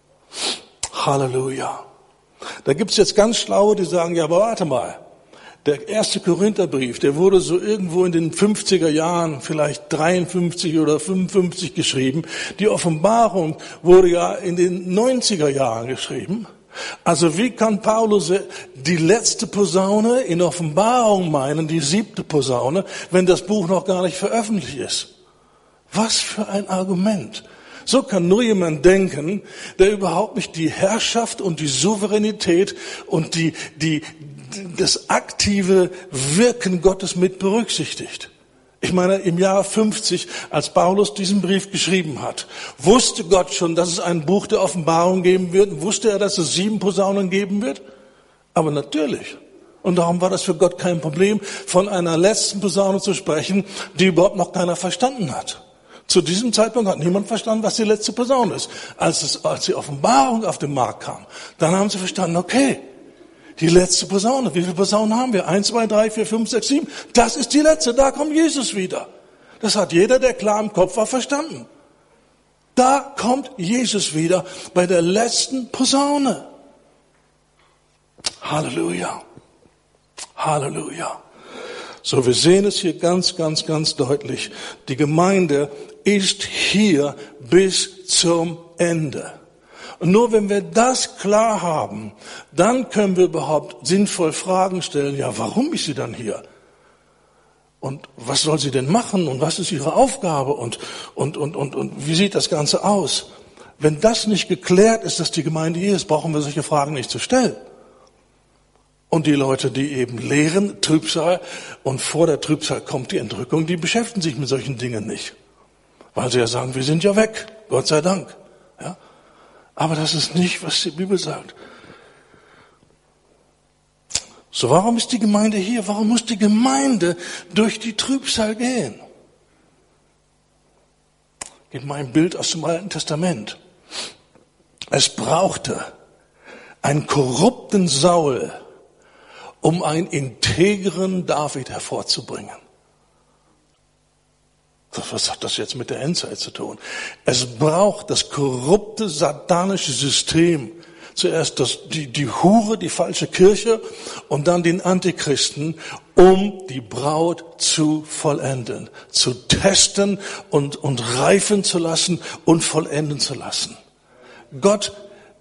Halleluja. Da gibt's jetzt ganz Schlaue, die sagen, ja, aber warte mal. Der 1. Korintherbrief, der wurde so irgendwo in den 50er Jahren, vielleicht 53 oder 55 geschrieben. Die Offenbarung wurde ja in den 90er Jahren geschrieben. Also wie kann Paulus die letzte Posaune in Offenbarung meinen, die 7. Posaune, wenn das Buch noch gar nicht veröffentlicht ist? Was für ein Argument. So kann nur jemand denken, der überhaupt nicht die Herrschaft und die Souveränität und das aktive Wirken Gottes mit berücksichtigt. Ich meine, im Jahr 50, als Paulus diesen Brief geschrieben hat, wusste Gott schon, dass es ein Buch der Offenbarung geben wird. Wusste er, dass es 7 Posaunen geben wird? Aber natürlich. Und darum war das für Gott kein Problem, von einer letzten Posaune zu sprechen, die überhaupt noch keiner verstanden hat. Zu diesem Zeitpunkt hat niemand verstanden, was die letzte Posaune ist. Als die Offenbarung auf den Markt kam, dann haben sie verstanden, okay, die letzte Posaune. Wie viele Posaunen haben wir? 1, 2, 3, 4, 5, 6, 7. Das ist die letzte. Da kommt Jesus wieder. Das hat jeder, der klar im Kopf war, verstanden. Da kommt Jesus wieder bei der letzten Posaune. Halleluja. Halleluja. So, wir sehen es hier ganz, ganz, ganz deutlich. Die Gemeinde ist hier bis zum Ende. Und nur wenn wir das klar haben, dann können wir überhaupt sinnvoll Fragen stellen. Ja, warum ist sie dann hier? Und was soll sie denn machen? Und was ist ihre Aufgabe? Und wie sieht das Ganze aus? Wenn das nicht geklärt ist, dass die Gemeinde hier ist, brauchen wir solche Fragen nicht zu stellen. Und die Leute, die eben lehren, Trübsal, und vor der Trübsal kommt die Entrückung, die beschäftigen sich mit solchen Dingen nicht. Weil sie ja sagen, wir sind ja weg, Gott sei Dank. Ja? Aber das ist nicht, was die Bibel sagt. So, warum ist die Gemeinde hier? Warum muss die Gemeinde durch die Trübsal gehen? Gib mal ein Bild aus dem Alten Testament. Es brauchte einen korrupten Saul, um einen integren David hervorzubringen. Was hat das jetzt mit der Endzeit zu tun? Es braucht das korrupte, satanische System. Zuerst die Hure, die falsche Kirche und dann den Antichristen, um die Braut zu vollenden, zu testen und reifen zu lassen und vollenden zu lassen. Gott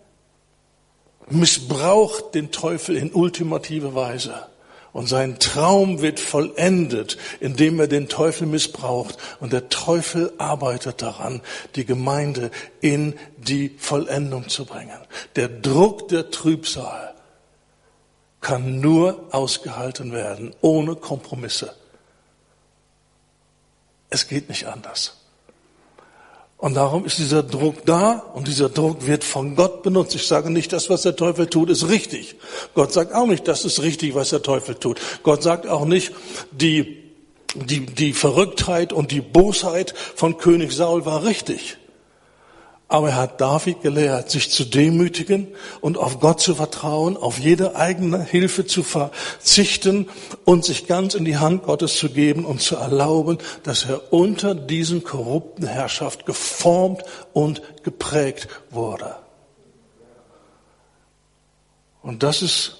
missbraucht den Teufel in ultimative Weise. Und sein Traum wird vollendet, indem er den Teufel missbraucht. Und der Teufel arbeitet daran, die Gemeinde in die Vollendung zu bringen. Der Druck der Trübsal kann nur ausgehalten werden, ohne Kompromisse. Es geht nicht anders. Und darum ist dieser Druck da und dieser Druck wird von Gott benutzt. Ich sage nicht, das, was der Teufel tut, ist richtig. Gott sagt auch nicht, das ist richtig, was der Teufel tut. Gott sagt auch nicht, die Verrücktheit und die Bosheit von König Saul war richtig. Aber er hat David gelehrt, sich zu demütigen und auf Gott zu vertrauen, auf jede eigene Hilfe zu verzichten und sich ganz in die Hand Gottes zu geben und zu erlauben, dass er unter diesen korrupten Herrschaft geformt und geprägt wurde. Und das ist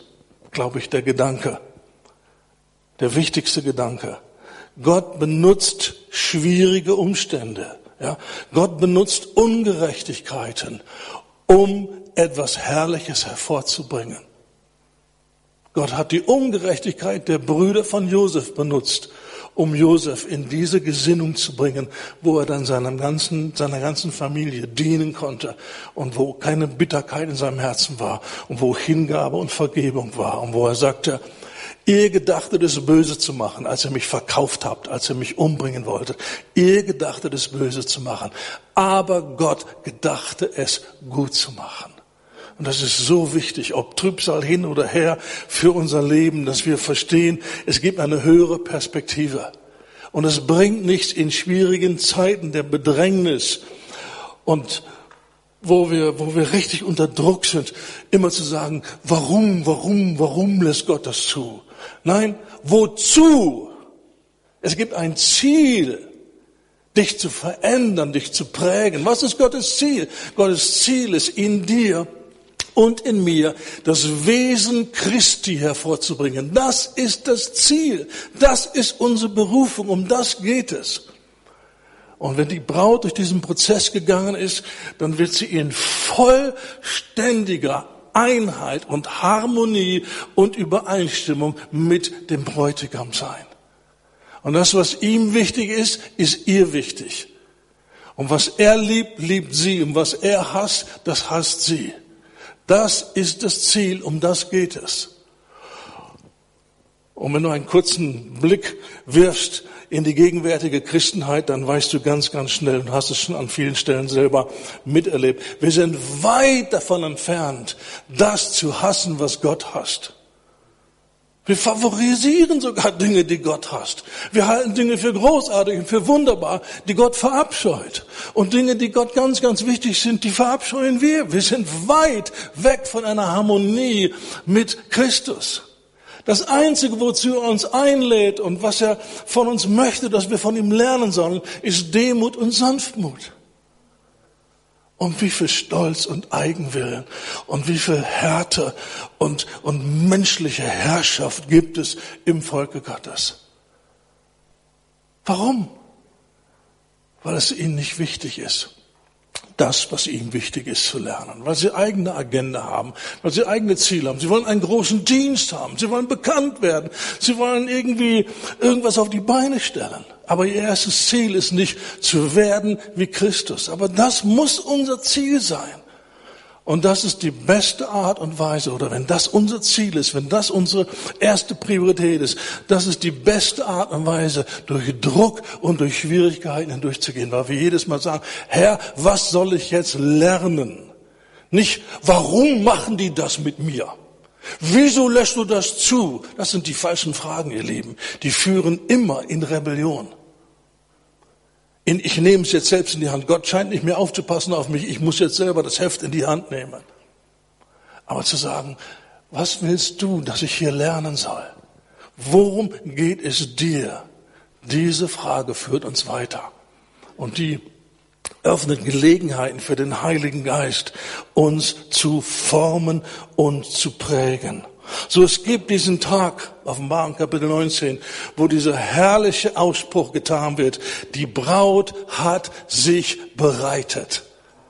glaube ich, der Gedanke, der wichtigste Gedanke. Gott benutzt schwierige Umstände. Ja? Gott benutzt Ungerechtigkeiten, um etwas Herrliches hervorzubringen. Gott hat die Ungerechtigkeit der Brüder von Josef benutzt, um Josef in diese Gesinnung zu bringen, wo er dann seiner ganzen Familie dienen konnte und wo keine Bitterkeit in seinem Herzen war und wo Hingabe und Vergebung war und wo er sagte, ihr gedachtet es böse zu machen, als ihr mich verkauft habt, als ihr mich umbringen wolltet. Ihr gedachtet es böse zu machen, aber Gott gedachte es gut zu machen. Und das ist so wichtig, ob Trübsal hin oder her für unser Leben, dass wir verstehen, es gibt eine höhere Perspektive. Und es bringt nichts in schwierigen Zeiten der Bedrängnis und wo wir richtig unter Druck sind, immer zu sagen, warum lässt Gott das zu? Nein, wozu? Es gibt ein Ziel, dich zu verändern, dich zu prägen. Was ist Gottes Ziel? Gottes Ziel ist in dir und in mir das Wesen Christi hervorzubringen. Das ist das Ziel. Das ist unsere Berufung. Um das geht es. Und wenn die Braut durch diesen Prozess gegangen ist, dann wird sie in vollständiger Einheit und Harmonie und Übereinstimmung mit dem Bräutigam sein. Und das, was ihm wichtig ist, ist ihr wichtig. Und was er liebt, liebt sie. Und was er hasst, das hasst sie. Das ist das Ziel, um das geht es. Und wenn du einen kurzen Blick wirfst in die gegenwärtige Christenheit, dann weißt du ganz, ganz schnell, und hast es schon an vielen Stellen selber miterlebt, wir sind weit davon entfernt, das zu hassen, was Gott hasst. Wir favorisieren sogar Dinge, die Gott hasst. Wir halten Dinge für großartig und für wunderbar, die Gott verabscheut. Und Dinge, die Gott ganz, ganz wichtig sind, die verabscheuen wir. Wir sind weit weg von einer Harmonie mit Christus. Das Einzige, wozu er uns einlädt und was er von uns möchte, dass wir von ihm lernen sollen, ist Demut und Sanftmut. Und wie viel Stolz und Eigenwillen und wie viel Härte und menschliche Herrschaft gibt es im Volke Gottes. Warum? Weil es ihnen nicht wichtig ist, das, was ihnen wichtig ist, zu lernen. Weil sie eigene Agenda haben, weil sie eigene Ziele haben. Sie wollen einen großen Dienst haben, sie wollen bekannt werden, sie wollen irgendwie irgendwas auf die Beine stellen. Aber ihr erstes Ziel ist nicht zu werden wie Christus. Aber das muss unser Ziel sein. Und das ist die beste Art und Weise, oder wenn das unser Ziel ist, wenn das unsere erste Priorität ist, das ist die beste Art und Weise, durch Druck und durch Schwierigkeiten hindurchzugehen. Weil wir jedes Mal sagen, Herr, was soll ich jetzt lernen? Nicht, warum machen die das mit mir? Wieso lässt du das zu? Das sind die falschen Fragen, ihr Lieben. Die führen immer in Rebellion. Ich nehme es jetzt selbst in die Hand. Gott scheint nicht mehr aufzupassen auf mich. Ich muss jetzt selber das Heft in die Hand nehmen. Aber zu sagen, was willst du, dass ich hier lernen soll? Worum geht es dir? Diese Frage führt uns weiter. Und die öffnet Gelegenheiten für den Heiligen Geist, uns zu formen und zu prägen. So, es gibt diesen Tag, Offenbarung Kapitel 19, wo dieser herrliche Ausspruch getan wird, die Braut hat sich bereitet.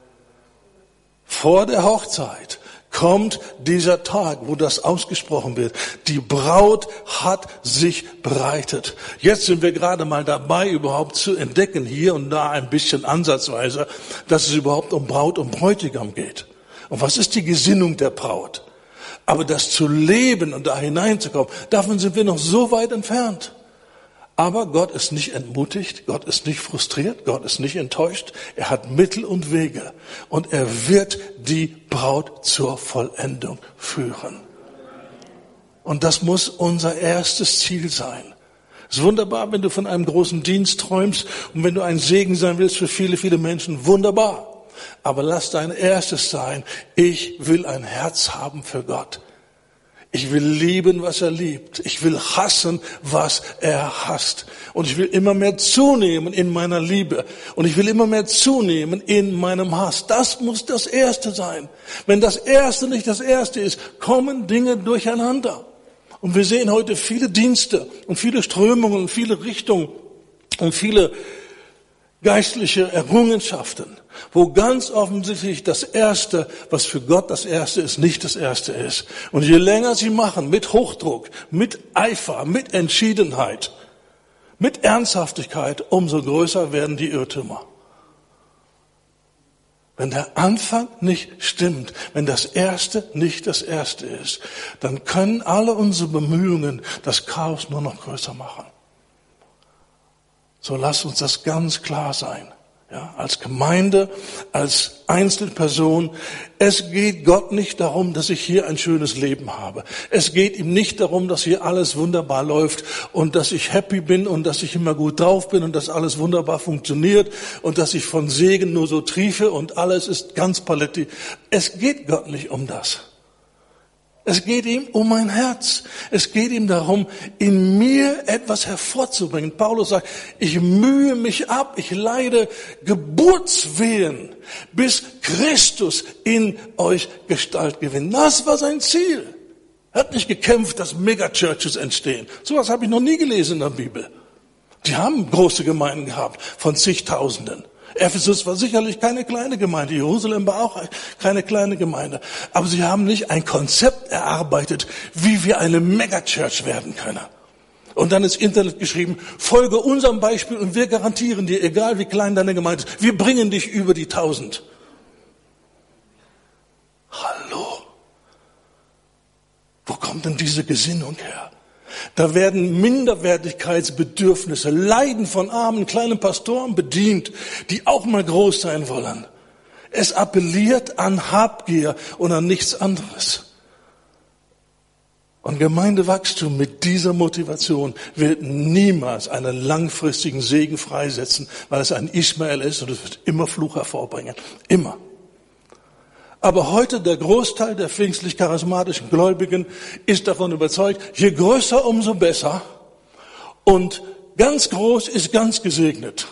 Vor der Hochzeit kommt dieser Tag, wo das ausgesprochen wird. Die Braut hat sich bereitet. Jetzt sind wir gerade mal dabei, überhaupt zu entdecken, hier und da ein bisschen ansatzweise, dass es überhaupt um Braut und Bräutigam geht. Und was ist die Gesinnung der Braut? Aber das zu leben und da hineinzukommen, davon sind wir noch so weit entfernt. Aber Gott ist nicht entmutigt, Gott ist nicht frustriert, Gott ist nicht enttäuscht. Er hat Mittel und Wege und er wird die Braut zur Vollendung führen. Und das muss unser erstes Ziel sein. Es ist wunderbar, wenn du von einem großen Dienst träumst und wenn du ein Segen sein willst für viele, viele Menschen. Wunderbar. Aber lass dein erstes sein, ich will ein Herz haben für Gott. Ich will lieben, was er liebt. Ich will hassen, was er hasst. Und ich will immer mehr zunehmen in meiner Liebe. Und ich will immer mehr zunehmen in meinem Hass. Das muss das Erste sein. Wenn das Erste nicht das Erste ist, kommen Dinge durcheinander. Und wir sehen heute viele Dienste und viele Strömungen und viele Richtungen und viele geistliche Errungenschaften, wo ganz offensichtlich das Erste, was für Gott das Erste ist, nicht das Erste ist. Und je länger sie machen, mit Hochdruck, mit Eifer, mit Entschiedenheit, mit Ernsthaftigkeit, umso größer werden die Irrtümer. Wenn der Anfang nicht stimmt, wenn das Erste nicht das Erste ist, dann können alle unsere Bemühungen das Chaos nur noch größer machen. So lasst uns das ganz klar sein. Ja, als Gemeinde, als Einzelperson. Es geht Gott nicht darum, dass ich hier ein schönes Leben habe. Es geht ihm nicht darum, dass hier alles wunderbar läuft und dass ich happy bin und dass ich immer gut drauf bin und dass alles wunderbar funktioniert und dass ich von Segen nur so triefe und alles ist ganz paletti. Es geht Gott nicht um das. Es geht ihm um mein Herz. Es geht ihm darum, in mir etwas hervorzubringen. Paulus sagt, ich mühe mich ab, ich leide Geburtswehen, bis Christus in euch Gestalt gewinnt. Das war sein Ziel. Er hat nicht gekämpft, dass Megachurches entstehen. Sowas habe ich noch nie gelesen in der Bibel. Die haben große Gemeinden gehabt von zigtausenden. Ephesus war sicherlich keine kleine Gemeinde, Jerusalem war auch keine kleine Gemeinde. Aber sie haben nicht ein Konzept erarbeitet, wie wir eine Megachurch werden können. Und dann ins Internet geschrieben, folge unserem Beispiel und wir garantieren dir, egal wie klein deine Gemeinde ist, wir bringen dich über die 1000. Hallo? Wo kommt denn diese Gesinnung her? Da werden Minderwertigkeitsbedürfnisse, Leiden von armen kleinen Pastoren bedient, die auch mal groß sein wollen. Es appelliert an Habgier und an nichts anderes. Und Gemeindewachstum mit dieser Motivation wird niemals einen langfristigen Segen freisetzen, weil es ein Ismael ist und es wird immer Fluch hervorbringen. Immer. Aber heute der Großteil der pfingstlich-charismatischen Gläubigen ist davon überzeugt, je größer, umso besser. Und ganz groß ist ganz gesegnet.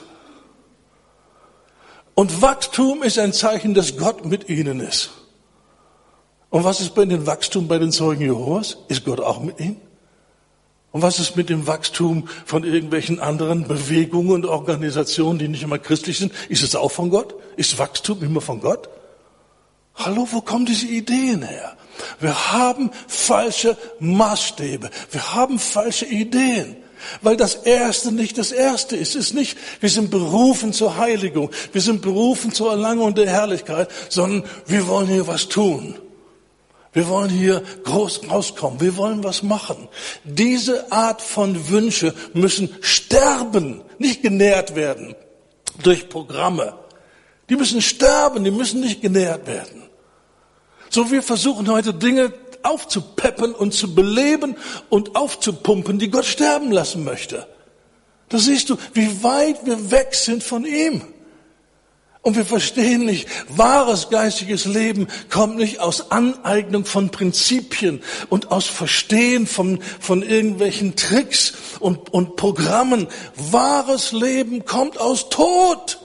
Und Wachstum ist ein Zeichen, dass Gott mit ihnen ist. Und was ist bei dem Wachstum bei den Zeugen Jehovas? Ist Gott auch mit ihnen? Und was ist mit dem Wachstum von irgendwelchen anderen Bewegungen und Organisationen, die nicht immer christlich sind? Ist es auch von Gott? Ist Wachstum immer von Gott? Hallo, wo kommen diese Ideen her? Wir haben falsche Maßstäbe. Wir haben falsche Ideen. Weil das Erste nicht das Erste ist. Es ist nicht, wir sind berufen zur Heiligung. Wir sind berufen zur Erlangung der Herrlichkeit, sondern wir wollen hier was tun. Wir wollen hier groß rauskommen. Wir wollen was machen. Diese Art von Wünsche müssen sterben, nicht genährt werden durch Programme. Die müssen sterben, die müssen nicht genährt werden. So, wir versuchen heute Dinge aufzupeppen und zu beleben und aufzupumpen, die Gott sterben lassen möchte. Da siehst du, wie weit wir weg sind von ihm. Und wir verstehen nicht, wahres geistiges Leben kommt nicht aus Aneignung von Prinzipien und aus Verstehen von irgendwelchen Tricks und Programmen. Wahres Leben kommt aus Tod.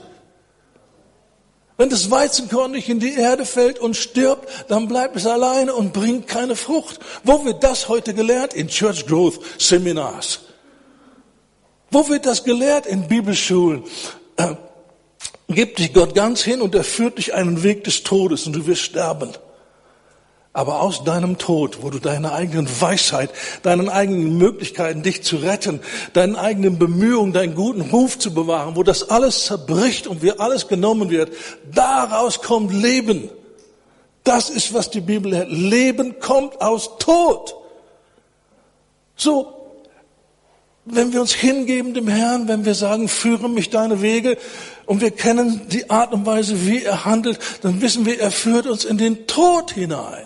Wenn das Weizenkorn nicht in die Erde fällt und stirbt, dann bleibt es alleine und bringt keine Frucht. Wo wird das heute gelehrt? In Church Growth Seminars. Wo wird das gelehrt? In Bibelschulen. Gib dich Gott ganz hin und er führt dich einen Weg des Todes und du wirst sterben. Aber aus deinem Tod, wo du deine eigenen Weisheit, deinen eigenen Möglichkeiten, dich zu retten, deinen eigenen Bemühungen, deinen guten Ruf zu bewahren, wo das alles zerbricht und wie alles genommen wird, daraus kommt Leben. Das ist, was die Bibel lehrt. Leben kommt aus Tod. So, wenn wir uns hingeben dem Herrn, wenn wir sagen, führe mich deine Wege, und wir kennen die Art und Weise, wie er handelt, dann wissen wir, er führt uns in den Tod hinein.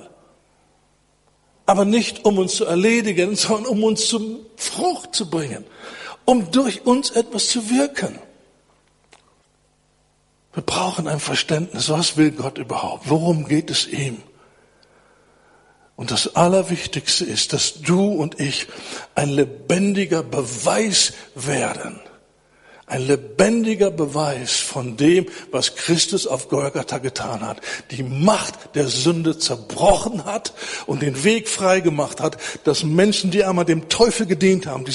Aber nicht, um uns zu erledigen, sondern um uns zum Frucht zu bringen, um durch uns etwas zu wirken. Wir brauchen ein Verständnis, was will Gott überhaupt? Worum geht es ihm? Und das Allerwichtigste ist, dass du und ich ein lebendiger Beweis werden. Ein lebendiger Beweis von dem, was Christus auf Golgatha getan hat. Die Macht der Sünde zerbrochen hat und den Weg frei gemacht hat, dass Menschen, die einmal dem Teufel gedient haben, die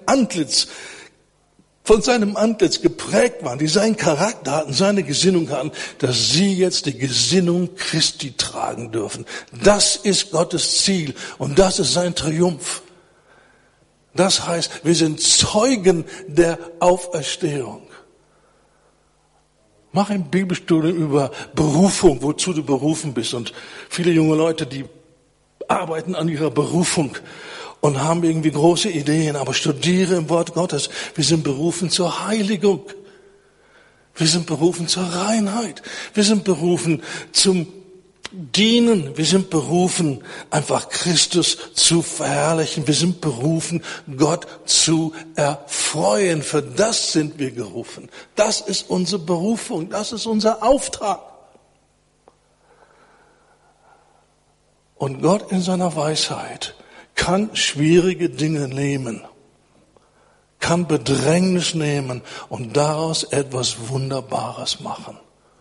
von seinem Antlitz geprägt waren, die seinen Charakter hatten, seine Gesinnung hatten, dass sie jetzt die Gesinnung Christi tragen dürfen. Das ist Gottes Ziel und das ist sein Triumph. Das heißt, wir sind Zeugen der Auferstehung. Mach ein Bibelstudium über Berufung, wozu du berufen bist. Und viele junge Leute, die arbeiten an ihrer Berufung und haben irgendwie große Ideen, aber studiere im Wort Gottes. Wir sind berufen zur Heiligung. Wir sind berufen zur Reinheit. Wir sind berufen zum Dienen. Wir sind berufen, einfach Christus zu verherrlichen. Wir sind berufen, Gott zu erfreuen. Für das sind wir gerufen. Das ist unsere Berufung. Das ist unser Auftrag. Und Gott in seiner Weisheit kann schwierige Dinge nehmen, kann Bedrängnis nehmen und daraus etwas Wunderbares machen.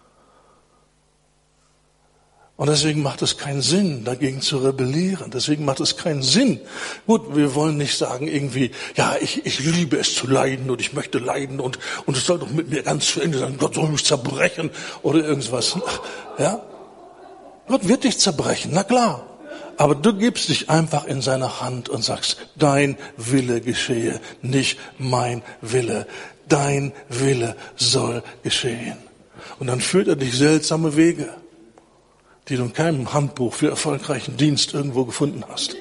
Und deswegen macht es keinen Sinn, dagegen zu rebellieren. Deswegen macht es keinen Sinn. Gut, wir wollen nicht sagen irgendwie, ja, ich liebe es zu leiden und ich möchte leiden und es soll doch mit mir ganz zu Ende sein. Gott soll mich zerbrechen oder irgendwas. Ja? Gott wird dich zerbrechen, na klar. Aber du gibst dich einfach in seine Hand und sagst, dein Wille geschehe, nicht mein Wille. Dein Wille soll geschehen. Und dann führt er dich seltsame Wege, die du in keinem Handbuch für erfolgreichen Dienst irgendwo gefunden hast.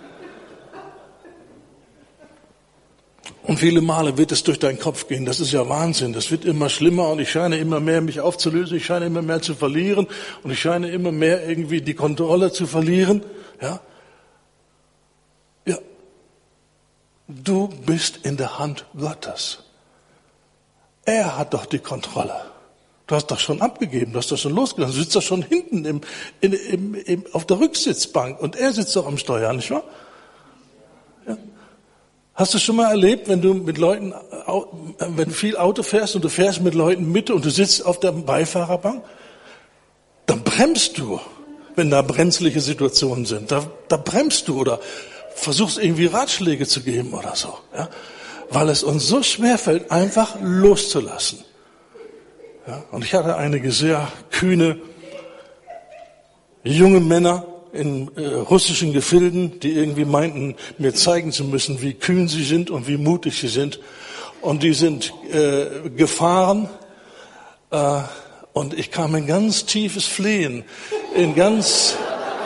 Und viele Male wird es durch deinen Kopf gehen. Das ist ja Wahnsinn. Das wird immer schlimmer und ich scheine immer mehr mich aufzulösen. Ich scheine immer mehr zu verlieren und ich scheine immer mehr irgendwie die Kontrolle zu verlieren. Ja. Ja. Du bist in der Hand Gottes. Er hat doch die Kontrolle. Du hast doch schon abgegeben, du hast doch schon losgelassen. Du sitzt doch schon hinten auf der Rücksitzbank und er sitzt doch am Steuer, nicht wahr? Ja. Hast du schon mal erlebt, wenn du viel Auto fährst und du fährst mit Leuten mit und du sitzt auf der Beifahrerbank? Dann bremst du, wenn da brenzliche Situationen sind. Da bremst du oder versuchst irgendwie Ratschläge zu geben oder so. Ja? Weil es uns so schwerfällt, einfach loszulassen. Ja, und ich hatte einige sehr kühne junge Männer in russischen Gefilden, die irgendwie meinten, mir zeigen zu müssen, wie kühn sie sind und wie mutig sie sind. Und die sind gefahren und ich kam in ganz tiefes Flehen, in ganz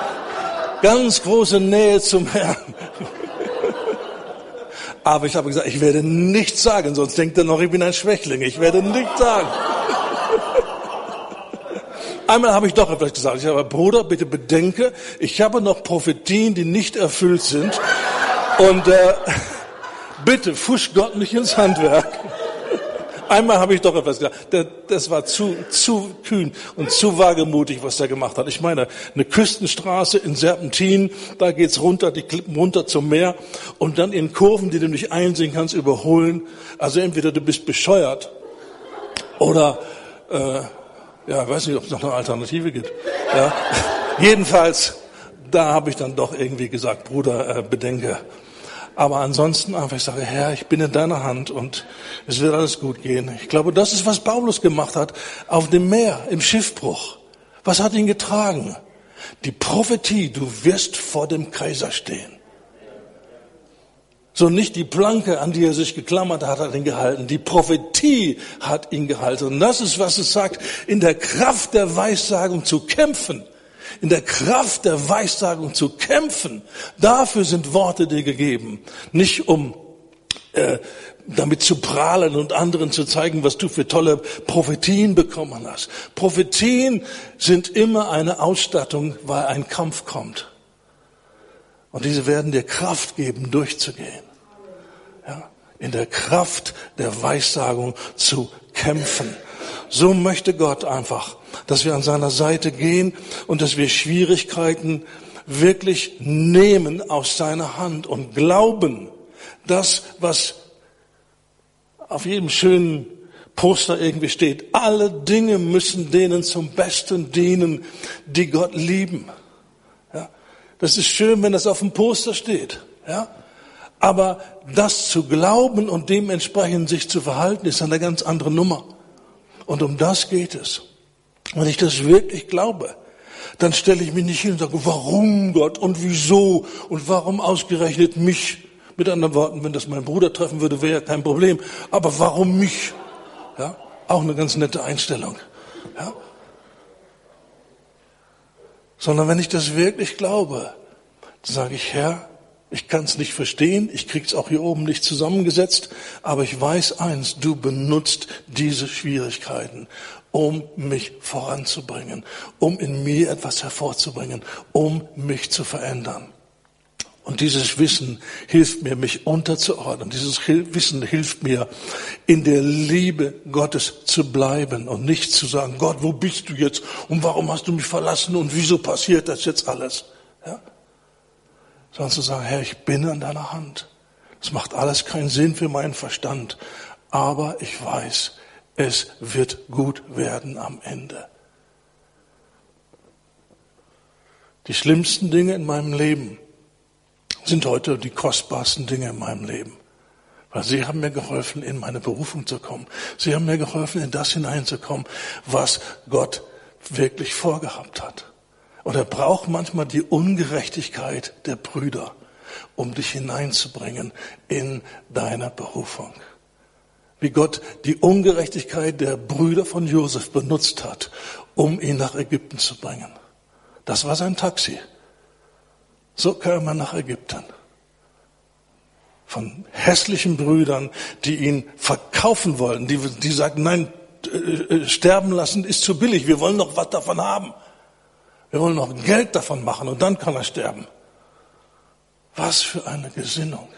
große Nähe zum Herrn. Aber ich habe gesagt, ich werde nichts sagen, sonst denkt er noch, ich bin ein Schwächling. Ich werde nichts sagen. Einmal habe ich doch etwas gesagt. Ich habe, Bruder, bitte bedenke, ich habe noch Prophetien, die nicht erfüllt sind. Und bitte fusch Gott nicht ins Handwerk. Einmal habe ich doch etwas gesagt. Das war zu kühn und zu wagemutig, was er gemacht hat. Ich meine, eine Küstenstraße in Serpentinen, da geht's runter, die Klippen runter zum Meer und dann in Kurven, die du nicht einsehen kannst, überholen. Also entweder du bist bescheuert oder ja, ich weiß nicht, ob es noch eine Alternative gibt. Ja. Jedenfalls, da habe ich dann doch irgendwie gesagt, Bruder, bedenke. Aber ansonsten einfach, ich sage, Herr, ich bin in deiner Hand und es wird alles gut gehen. Ich glaube, das ist, was Paulus gemacht hat auf dem Meer, im Schiffbruch. Was hat ihn getragen? Die Prophetie, du wirst vor dem Kaiser stehen. So nicht die Planke, an die er sich geklammert hat, hat ihn gehalten. Die Prophetie hat ihn gehalten. Und das ist, was es sagt, in der Kraft der Weissagung zu kämpfen. In der Kraft der Weissagung zu kämpfen. Dafür sind Worte dir gegeben. Nicht um damit zu prahlen und anderen zu zeigen, was du für tolle Prophetien bekommen hast. Prophetien sind immer eine Ausstattung, weil ein Kampf kommt. Und diese werden dir Kraft geben, durchzugehen. Ja, in der Kraft der Weissagung zu kämpfen. So möchte Gott einfach, dass wir an seiner Seite gehen und dass wir Schwierigkeiten wirklich nehmen aus seiner Hand und glauben, das, was auf jedem schönen Poster irgendwie steht, alle Dinge müssen denen zum Besten dienen, die Gott lieben. Ja, das ist schön, wenn das auf dem Poster steht. Ja, aber das zu glauben und dementsprechend sich zu verhalten, ist eine ganz andere Nummer. Und um das geht es. Wenn ich das wirklich glaube, dann stelle ich mich nicht hin und sage, warum Gott und wieso und warum ausgerechnet mich? Mit anderen Worten, wenn das mein Bruder treffen würde, wäre ja kein Problem. Aber warum mich? Ja, auch eine ganz nette Einstellung. Ja. Sondern wenn ich das wirklich glaube, dann sage ich, Herr, ich kann es nicht verstehen, ich krieg's auch hier oben nicht zusammengesetzt, aber ich weiß eins, du benutzt diese Schwierigkeiten, um mich voranzubringen, um in mir etwas hervorzubringen, um mich zu verändern. Und dieses Wissen hilft mir, mich unterzuordnen. Dieses Wissen hilft mir, in der Liebe Gottes zu bleiben und nicht zu sagen, Gott, wo bist du jetzt? Und warum hast du mich verlassen? Und wieso passiert das jetzt alles? Ja? Sondern zu sagen, Herr, ich bin an deiner Hand. Das macht alles keinen Sinn für meinen Verstand. Aber ich weiß, es wird gut werden am Ende. Die schlimmsten Dinge in meinem Leben sind heute die kostbarsten Dinge in meinem Leben. Weil sie haben mir geholfen, in meine Berufung zu kommen. Sie haben mir geholfen, in das hineinzukommen, was Gott wirklich vorgehabt hat. Und er braucht manchmal die Ungerechtigkeit der Brüder, um dich hineinzubringen in deine Berufung. Wie Gott die Ungerechtigkeit der Brüder von Josef benutzt hat, um ihn nach Ägypten zu bringen. Das war sein Taxi. So kam er nach Ägypten. Von hässlichen Brüdern, die ihn verkaufen wollten, die sagten, nein, sterben lassen ist zu billig, wir wollen noch was davon haben. Wir wollen noch Geld davon machen und dann kann er sterben. Was für eine Gesinnung.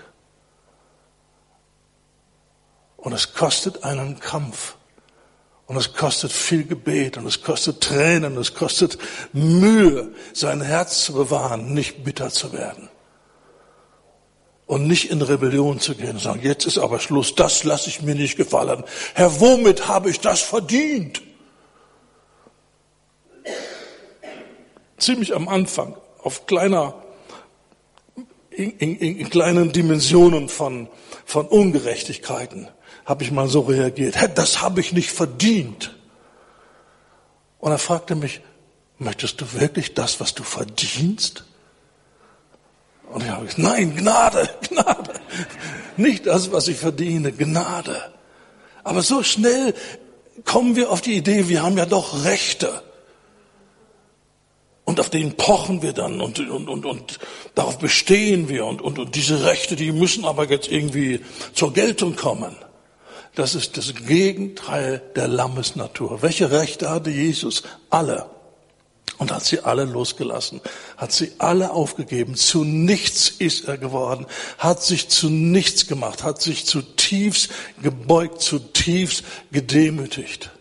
Und es kostet einen Kampf. Und es kostet viel Gebet und es kostet Tränen, es kostet Mühe, sein Herz zu bewahren, nicht bitter zu werden. Und nicht in Rebellion zu gehen und sagen, jetzt ist aber Schluss, das lasse ich mir nicht gefallen. Herr, womit habe ich das verdient? Ziemlich am Anfang, auf in kleinen Dimensionen von Ungerechtigkeiten, habe ich mal so reagiert. Herr, das habe ich nicht verdient. Und er fragte mich, möchtest du wirklich das, was du verdienst? Und ich habe gesagt, nein, Gnade. Nicht das, was ich verdiene, Gnade. Aber so schnell kommen wir auf die Idee, wir haben ja doch Rechte. Und auf denen pochen wir dann und darauf bestehen wir. Und diese Rechte, die müssen aber jetzt irgendwie zur Geltung kommen. Das ist das Gegenteil der Lammesnatur. Welche Rechte hatte Jesus? Alle. Und hat sie alle losgelassen, hat sie alle aufgegeben. Zu nichts ist er geworden, hat sich zu nichts gemacht, hat sich zutiefst gebeugt, zutiefst gedemütigt.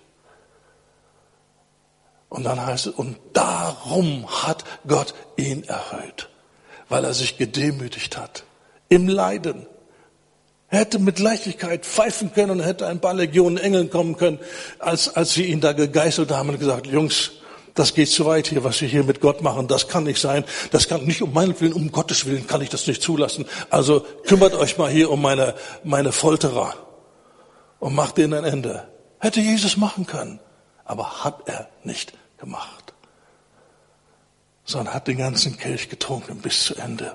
Und dann heißt es, und darum hat Gott ihn erhöht, weil er sich gedemütigt hat. Im Leiden. Er hätte mit Leichtigkeit pfeifen können und hätte ein paar Legionen Engeln kommen können, als sie ihn da gegeißelt haben und gesagt, Jungs, das geht zu weit hier, was wir hier mit Gott machen. Das kann nicht sein. Das kann nicht um meinen Willen, um Gottes Willen kann ich das nicht zulassen. Also kümmert euch mal hier um meine Folterer und macht denen ein Ende. Hätte Jesus machen können, aber hat er nicht gemacht. Sondern hat den ganzen Kelch getrunken bis zu Ende.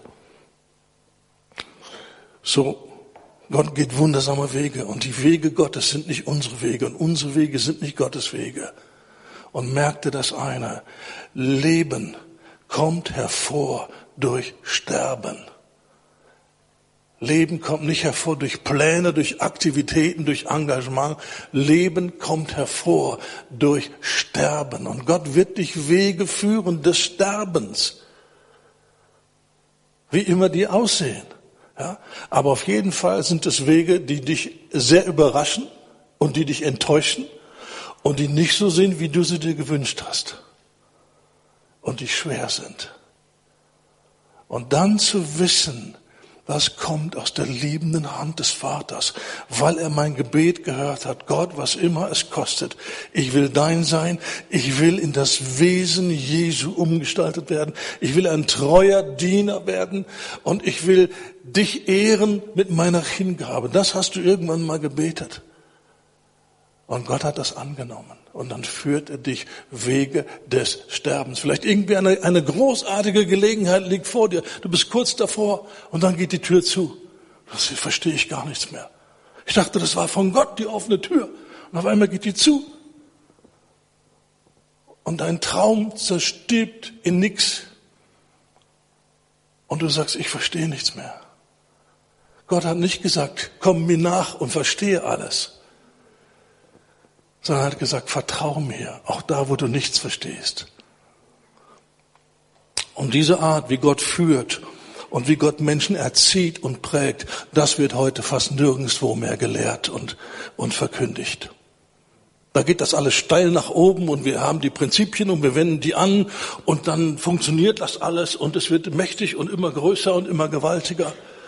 So, Gott geht wundersame Wege und die Wege Gottes sind nicht unsere Wege und unsere Wege sind nicht Gottes Wege. Und merkte das eine, Leben kommt hervor durch Sterben. Leben kommt nicht hervor durch Pläne, durch Aktivitäten, durch Engagement. Leben kommt hervor durch Sterben. Und Gott wird dich Wege führen des Sterbens. Wie immer die aussehen. Ja? Aber auf jeden Fall sind es Wege, die dich sehr überraschen und die dich enttäuschen. Und die nicht so sind, wie du sie dir gewünscht hast. Und die schwer sind. Und dann zu wissen, Das kommt aus der liebenden Hand des Vaters, weil er mein Gebet gehört hat. Gott, was immer es kostet, ich will dein sein, ich will in das Wesen Jesu umgestaltet werden, ich will ein treuer Diener werden und ich will dich ehren mit meiner Hingabe. Das hast du irgendwann mal gebetet. Und Gott hat das angenommen. Und dann führt er dich Wege des Sterbens. Vielleicht irgendwie eine großartige Gelegenheit liegt vor dir. Du bist kurz davor und dann geht die Tür zu. Das verstehe ich gar nichts mehr. Ich dachte, das war von Gott die offene Tür. Und auf einmal geht die zu. Und dein Traum zerstirbt in nichts. Und du sagst, ich verstehe nichts mehr. Gott hat nicht gesagt, komm mir nach und verstehe alles. Sondern er hat gesagt, vertrau mir, auch da, wo du nichts verstehst. Und diese Art, wie Gott führt und wie Gott Menschen erzieht und prägt, das wird heute fast nirgendwo mehr gelehrt und verkündigt. Da geht das alles steil nach oben und wir haben die Prinzipien und wir wenden die an und dann funktioniert das alles und es wird mächtig und immer größer und immer gewaltiger.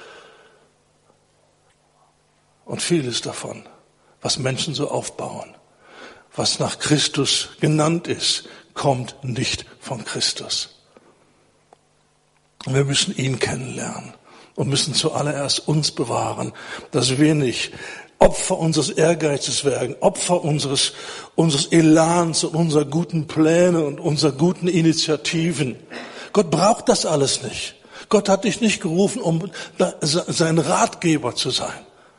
Und vieles davon, was Menschen so aufbauen, was nach Christus genannt ist, kommt nicht von Christus. Und wir müssen ihn kennenlernen und müssen zuallererst uns bewahren, dass wir nicht Opfer unseres Ehrgeizes werden, Opfer unseres Elans und unserer guten Pläne und unserer guten Initiativen. Gott braucht das alles nicht. Gott hat dich nicht gerufen, um sein Ratgeber zu sein.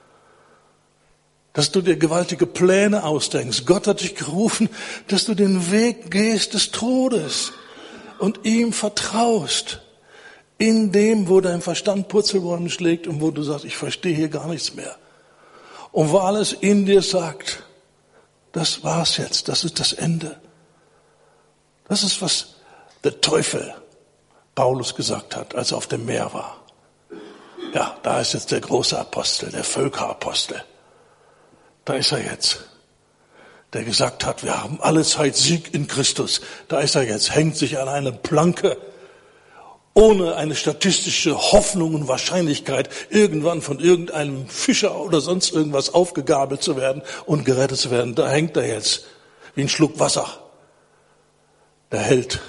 Dass du dir gewaltige Pläne ausdenkst. Gott hat dich gerufen, dass du den Weg gehst des Todes und ihm vertraust. In dem, wo dein Verstand Purzelbäume schlägt und wo du sagst, ich verstehe hier gar nichts mehr. Und wo alles in dir sagt, das war's jetzt, das ist das Ende. Das ist, was der Teufel Paulus gesagt hat, als er auf dem Meer war. Ja, da ist jetzt der große Apostel, der Völkerapostel. Da ist er jetzt, der gesagt hat, wir haben alle Zeit Sieg in Christus. Da ist er jetzt, hängt sich an eine Planke, ohne eine statistische Hoffnung und Wahrscheinlichkeit, irgendwann von irgendeinem Fischer oder sonst irgendwas aufgegabelt zu werden und gerettet zu werden. Da hängt er jetzt, wie ein Schluck Wasser, der Held.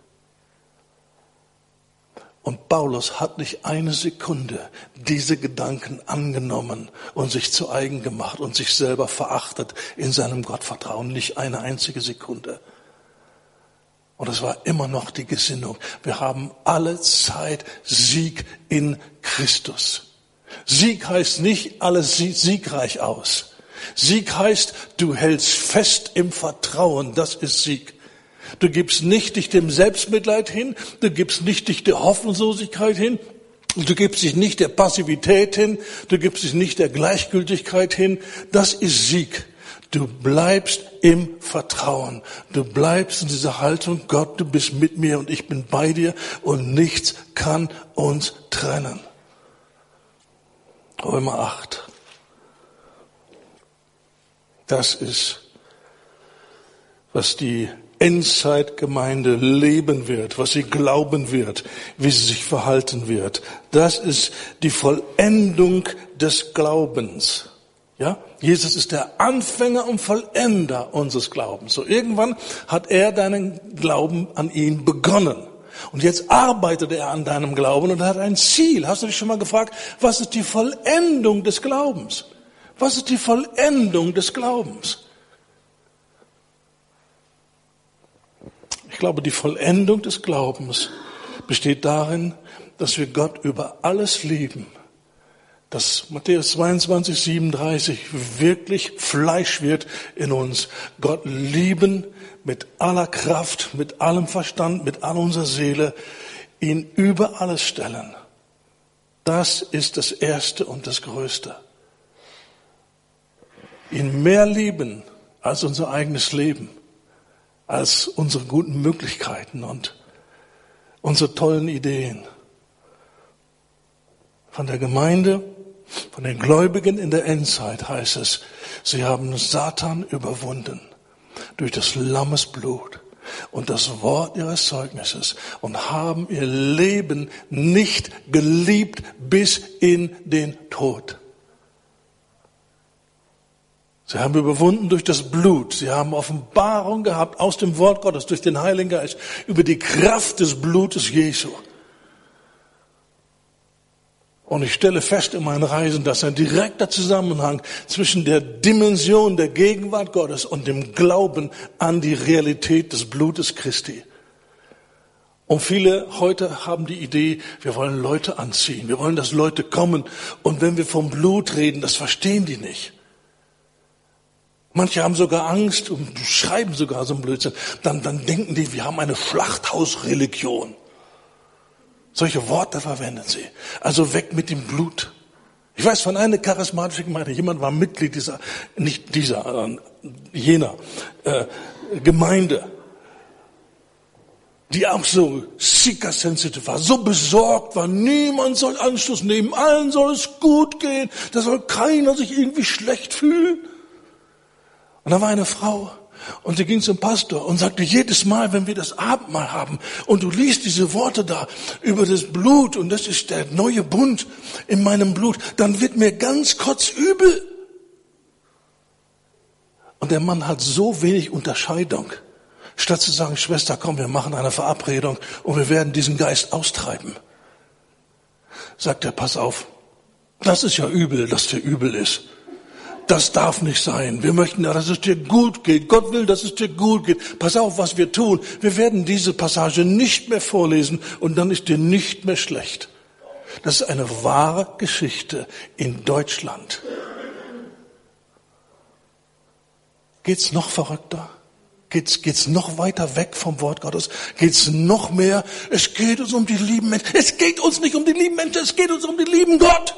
Und Paulus hat nicht eine Sekunde diese Gedanken angenommen und sich zu eigen gemacht und sich selber verachtet in seinem Gottvertrauen. Nicht eine einzige Sekunde. Und es war immer noch die Gesinnung. Wir haben alle Zeit Sieg in Christus. Sieg heißt nicht, alles sieht siegreich aus. Sieg heißt, du hältst fest im Vertrauen. Das ist Sieg. Du gibst nicht dich dem Selbstmitleid hin, du gibst nicht dich der Hoffnungslosigkeit hin, du gibst dich nicht der Passivität hin, du gibst dich nicht der Gleichgültigkeit hin. Das ist Sieg. Du bleibst im Vertrauen. Du bleibst in dieser Haltung, Gott, du bist mit mir und ich bin bei dir und nichts kann uns trennen. Römer 8. Das ist, was die Endzeitgemeinde leben wird, was sie glauben wird, wie sie sich verhalten wird. Das ist die Vollendung des Glaubens. Ja? Jesus ist der Anfänger und Vollender unseres Glaubens. So irgendwann hat er deinen Glauben an ihn begonnen. Und jetzt arbeitet er an deinem Glauben und hat ein Ziel. Hast du dich schon mal gefragt, was ist die Vollendung des Glaubens? Was ist die Vollendung des Glaubens? Ich glaube, die Vollendung des Glaubens besteht darin, dass wir Gott über alles lieben. Dass Matthäus 22, 37 wirklich Fleisch wird in uns. Gott lieben mit aller Kraft, mit allem Verstand, mit all unserer Seele, ihn über alles stellen. Das ist das Erste und das Größte. Ihn mehr lieben als unser eigenes Leben. Als unsere guten Möglichkeiten und unsere tollen Ideen. Von der Gemeinde, von den Gläubigen in der Endzeit heißt es, sie haben Satan überwunden durch das Lammesblut. und das Wort ihres Zeugnisses und haben ihr Leben nicht geliebt bis in den Tod. Sie haben überwunden durch das Blut. Sie haben Offenbarung gehabt aus dem Wort Gottes, durch den Heiligen Geist, über die Kraft des Blutes Jesu. Und ich stelle fest in meinen Reisen, dass ein direkter Zusammenhang zwischen der Dimension der Gegenwart Gottes und dem Glauben an die Realität des Blutes Christi. Und viele heute haben die Idee, wir wollen Leute anziehen, wir wollen, dass Leute kommen. Und wenn wir vom Blut reden, das verstehen die nicht. Manche haben sogar Angst und schreiben sogar so einen Blödsinn. Dann denken die, wir haben eine Schlachthausreligion. Solche Worte verwenden sie. Also weg mit dem Blut. Ich weiß von einer charismatischen Gemeinde, jemand war Mitglied jener Gemeinde, die auch so seeker-sensitive war, so besorgt war, niemand soll Anschluss nehmen, allen soll es gut gehen, da soll keiner sich irgendwie schlecht fühlen. Und da war eine Frau und sie ging zum Pastor und sagte, jedes Mal, wenn wir das Abendmahl haben und du liest diese Worte da über das Blut und das ist der neue Bund in meinem Blut, dann wird mir ganz kotzübel. Und der Mann hat so wenig Unterscheidung, statt zu sagen, Schwester, komm, wir machen eine Verabredung und wir werden diesen Geist austreiben. Sagt er, pass auf, das ist ja übel, dass dir übel ist. Das darf nicht sein. Wir möchten ja, dass es dir gut geht. Gott will, dass es dir gut geht. Pass auf, was wir tun. Wir werden diese Passage nicht mehr vorlesen und dann ist dir nicht mehr schlecht. Das ist eine wahre Geschichte in Deutschland. Geht's noch verrückter? Geht's noch weiter weg vom Wort Gottes? Geht's noch mehr? Es geht uns um die lieben Menschen. Es geht uns nicht um die lieben Menschen, es geht uns um den lieben Gott.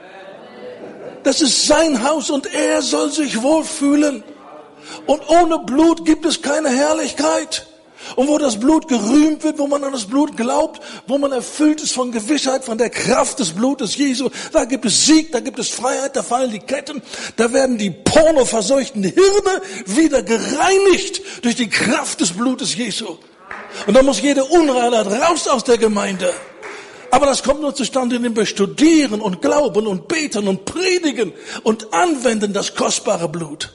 Das ist sein Haus und er soll sich wohlfühlen. Und ohne Blut gibt es keine Herrlichkeit. Und wo das Blut gerühmt wird, wo man an das Blut glaubt, wo man erfüllt ist von Gewissheit, von der Kraft des Blutes Jesu, da gibt es Sieg, da gibt es Freiheit, da fallen die Ketten, da werden die pornoverseuchten Hirne wieder gereinigt durch die Kraft des Blutes Jesu. Und da muss jede Unreinheit raus aus der Gemeinde. Aber das kommt nur zustande, indem wir studieren und glauben und beten und predigen und anwenden das kostbare Blut.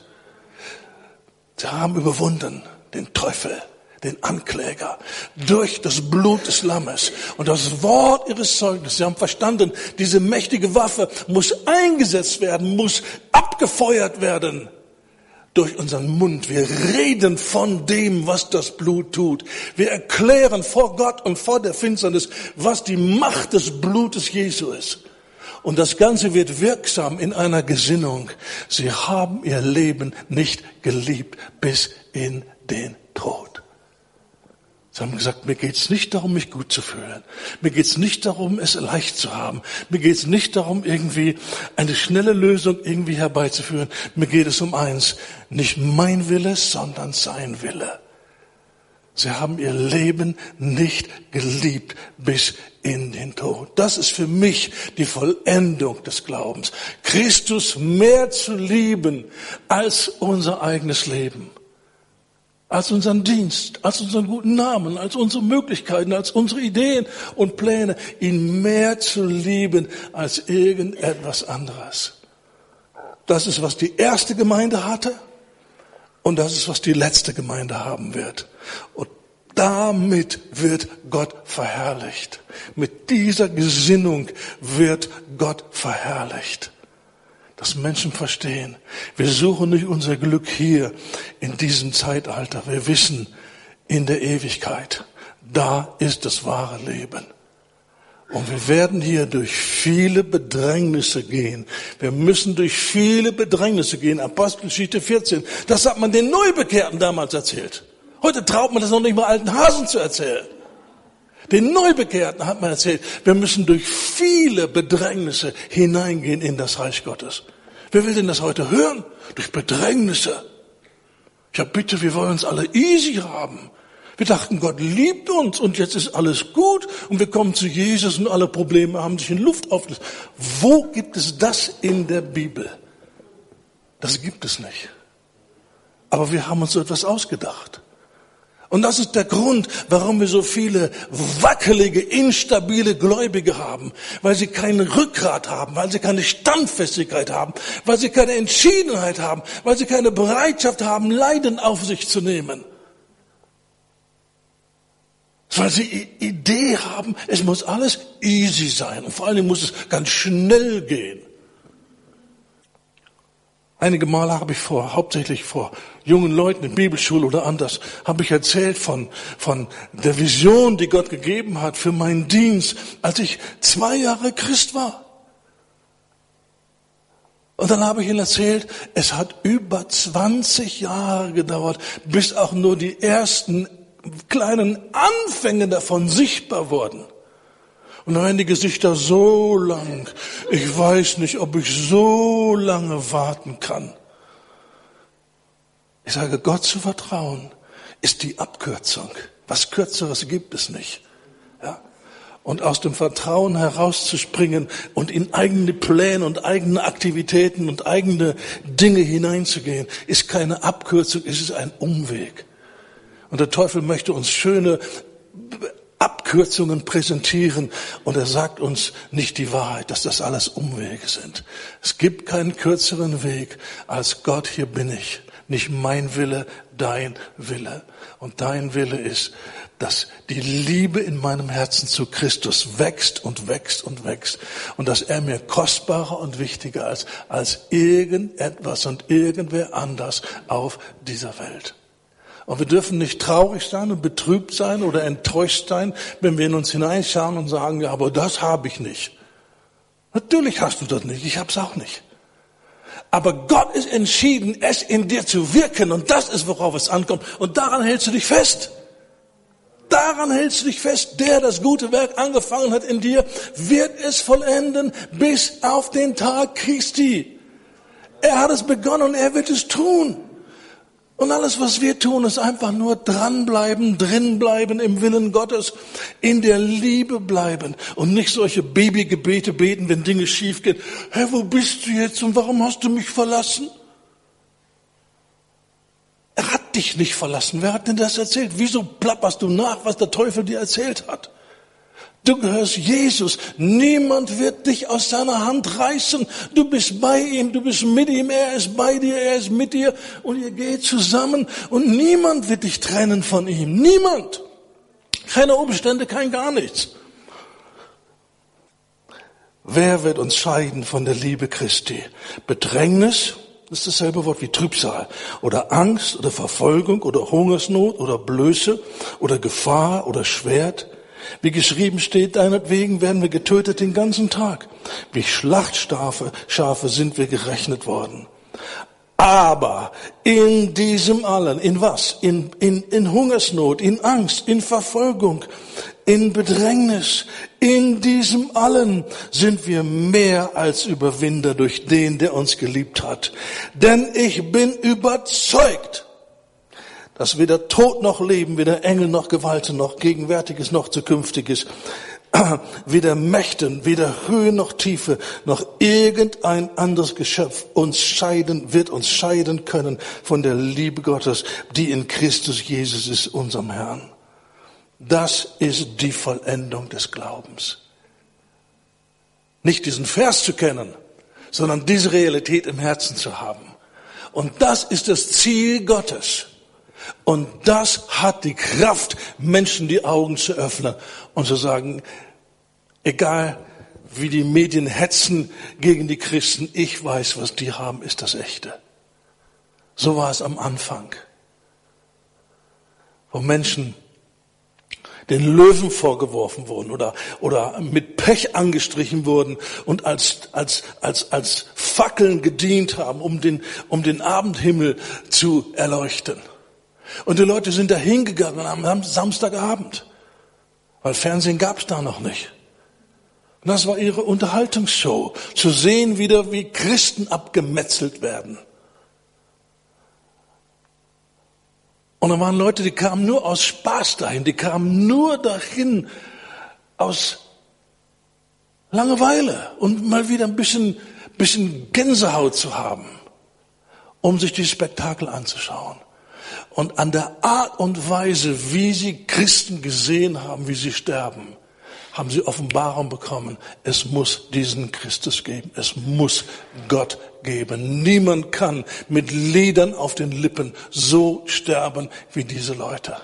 Sie haben überwunden den Teufel, den Ankläger, durch das Blut des Lammes und das Wort ihres Zeugnisses. Sie haben verstanden, diese mächtige Waffe muss eingesetzt werden, muss abgefeuert werden. Durch unseren Mund. Wir reden von dem, was das Blut tut. Wir erklären vor Gott und vor der Finsternis, was die Macht des Blutes Jesu ist. Und das Ganze wird wirksam in einer Gesinnung. Sie haben ihr Leben nicht geliebt bis in den Tod. Sie haben gesagt, mir geht's nicht darum, mich gut zu fühlen. Mir geht's nicht darum, es leicht zu haben. Mir geht's nicht darum, irgendwie eine schnelle Lösung irgendwie herbeizuführen. Mir geht es um eins, nicht mein Wille, sondern sein Wille. Sie haben ihr Leben nicht geliebt bis in den Tod. Das ist für mich die Vollendung des Glaubens. Christus mehr zu lieben als unser eigenes Leben. Als unseren Dienst, als unseren guten Namen, als unsere Möglichkeiten, als unsere Ideen und Pläne, ihn mehr zu lieben als irgendetwas anderes. Das ist, was die erste Gemeinde hatte und das ist, was die letzte Gemeinde haben wird. Und damit wird Gott verherrlicht. Mit dieser Gesinnung wird Gott verherrlicht. Dass Menschen verstehen, wir suchen nicht unser Glück hier in diesem Zeitalter. Wir wissen, in der Ewigkeit, da ist das wahre Leben. Und wir werden hier durch viele Bedrängnisse gehen. Wir müssen durch viele Bedrängnisse gehen. Apostelgeschichte 14. Das hat man den Neubekehrten damals erzählt. Heute traut man das noch nicht mal alten Hasen zu erzählen. Den Neubekehrten hat man erzählt, wir müssen durch viele Bedrängnisse hineingehen in das Reich Gottes. Wer will denn das heute hören? Durch Bedrängnisse. Ja bitte, wir wollen uns alle easy haben. Wir dachten, Gott liebt uns und jetzt ist alles gut und wir kommen zu Jesus und alle Probleme haben sich in Luft aufgelöst. Wo gibt es das in der Bibel? Das gibt es nicht. Aber wir haben uns so etwas ausgedacht. Und das ist der Grund, warum wir so viele wackelige, instabile Gläubige haben. Weil sie kein Rückgrat haben, weil sie keine Standfestigkeit haben, weil sie keine Entschiedenheit haben, weil sie keine Bereitschaft haben, Leiden auf sich zu nehmen. Weil sie die Idee haben, es muss alles easy sein und vor allem muss es ganz schnell gehen. Einige Male habe ich hauptsächlich vor jungen Leuten in Bibelschule oder anders, habe ich erzählt von der Vision, die Gott gegeben hat für meinen Dienst, als ich 2 Jahre Christ war. Und dann habe ich ihnen erzählt, es hat über 20 Jahre gedauert, bis auch nur die ersten kleinen Anfänge davon sichtbar wurden. Und dann werden die Gesichter so lang. Ich weiß nicht, ob ich so lange warten kann. Ich sage, Gott zu vertrauen ist die Abkürzung. Was Kürzeres gibt es nicht. Ja? Und aus dem Vertrauen herauszuspringen und in eigene Pläne und eigene Aktivitäten und eigene Dinge hineinzugehen, ist keine Abkürzung, es ist ein Umweg. Und der Teufel möchte uns schöne Abkürzungen präsentieren und er sagt uns nicht die Wahrheit, dass das alles Umwege sind. Es gibt keinen kürzeren Weg als Gott, hier bin ich. Nicht mein Wille, dein Wille. Und dein Wille ist, dass die Liebe in meinem Herzen zu Christus wächst und wächst und wächst und dass er mir kostbarer und wichtiger ist als irgendetwas und irgendwer anders auf dieser Welt. Und wir dürfen nicht traurig sein und betrübt sein oder enttäuscht sein, wenn wir in uns hineinschauen und sagen, ja, aber das habe ich nicht. Natürlich hast du das nicht, ich habe es auch nicht. Aber Gott ist entschieden, es in dir zu wirken und das ist, worauf es ankommt. Und daran hältst du dich fest. Daran hältst du dich fest. Der das gute Werk angefangen hat in dir, wird es vollenden bis auf den Tag Christi. Er hat es begonnen und er wird es tun. Und alles, was wir tun, ist einfach nur dranbleiben, drinbleiben im Willen Gottes, in der Liebe bleiben und nicht solche Babygebete beten, wenn Dinge schief gehen. Herr, wo bist du jetzt und warum hast du mich verlassen? Er hat dich nicht verlassen. Wer hat denn das erzählt? Wieso plapperst du nach, was der Teufel dir erzählt hat? Du gehörst Jesus. Niemand wird dich aus seiner Hand reißen. Du bist bei ihm, du bist mit ihm, er ist bei dir, er ist mit dir und ihr geht zusammen und niemand wird dich trennen von ihm. Niemand. Keine Umstände, kein gar nichts. Wer wird uns scheiden von der Liebe Christi? Bedrängnis, das ist dasselbe Wort wie Trübsal, oder Angst oder Verfolgung oder Hungersnot oder Blöße oder Gefahr oder Schwert. Wie geschrieben steht, deinetwegen werden wir getötet den ganzen Tag. Wie Schlachtschafe sind wir gerechnet worden. Aber in diesem allen, in was? In Hungersnot, in Angst, in Verfolgung, in Bedrängnis, in diesem allen sind wir mehr als Überwinder durch den, der uns geliebt hat. Denn ich bin überzeugt, dass weder Tod noch Leben, weder Engel noch Gewalten, noch Gegenwärtiges noch Zukünftiges, weder Mächten, weder Höhe noch Tiefe, noch irgendein anderes Geschöpf wird uns scheiden können von der Liebe Gottes, die in Christus Jesus ist, unserem Herrn. Das ist die Vollendung des Glaubens. Nicht diesen Vers zu kennen, sondern diese Realität im Herzen zu haben. Und das ist das Ziel Gottes. Und das hat die Kraft, Menschen die Augen zu öffnen und zu sagen, egal wie die Medien hetzen gegen die Christen, ich weiß, was die haben, ist das Echte. So war es am Anfang, wo Menschen den Löwen vorgeworfen wurden oder mit Pech angestrichen wurden und als Fackeln gedient haben, um den Abendhimmel zu erleuchten. Und die Leute sind da hingegangen am Samstagabend, weil Fernsehen gab's da noch nicht. Und das war ihre Unterhaltungsshow, zu sehen wieder, wie Christen abgemetzelt werden. Und da waren Leute, die kamen nur aus Spaß dahin, die kamen nur dahin aus Langeweile und mal wieder ein bisschen Gänsehaut zu haben, um sich die Spektakel anzuschauen. Und an der Art und Weise, wie sie Christen gesehen haben, wie sie sterben, haben sie Offenbarung bekommen. Es muss diesen Christus geben. Es muss Gott geben. Niemand kann mit Liedern auf den Lippen so sterben wie diese Leute.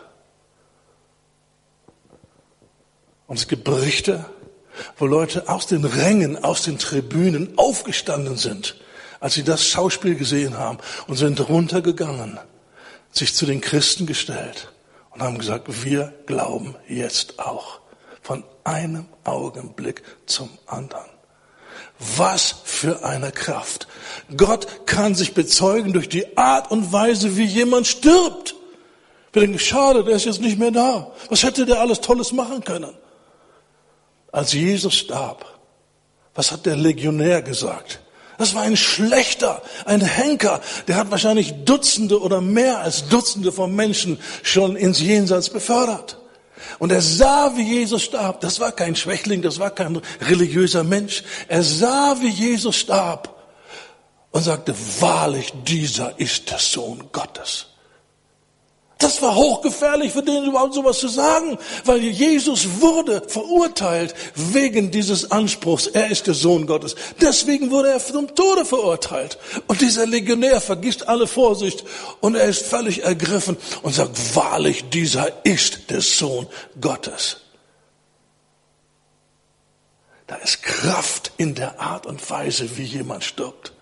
Und es gibt Berichte, wo Leute aus den Rängen, aus den Tribünen aufgestanden sind, als sie das Schauspiel gesehen haben und sind runtergegangen, sich zu den Christen gestellt und haben gesagt, wir glauben jetzt auch. Von einem Augenblick zum anderen. Was für eine Kraft. Gott kann sich bezeugen durch die Art und Weise, wie jemand stirbt. Wir denken, schade, der ist jetzt nicht mehr da. Was hätte der alles Tolles machen können? Als Jesus starb, was hat der Legionär gesagt? Das war ein Schlechter, ein Henker. Der hat wahrscheinlich Dutzende oder mehr als Dutzende von Menschen schon ins Jenseits befördert. Und er sah, wie Jesus starb. Das war kein Schwächling, das war kein religiöser Mensch. Er sah, wie Jesus starb und sagte, wahrlich, dieser ist der Sohn Gottes. Das war hochgefährlich für den überhaupt sowas zu sagen, weil Jesus wurde verurteilt wegen dieses Anspruchs. Er ist der Sohn Gottes. Deswegen wurde er zum Tode verurteilt. Und dieser Legionär vergisst alle Vorsicht und er ist völlig ergriffen und sagt, wahrlich, dieser ist der Sohn Gottes. Da ist Kraft in der Art und Weise, wie jemand stirbt.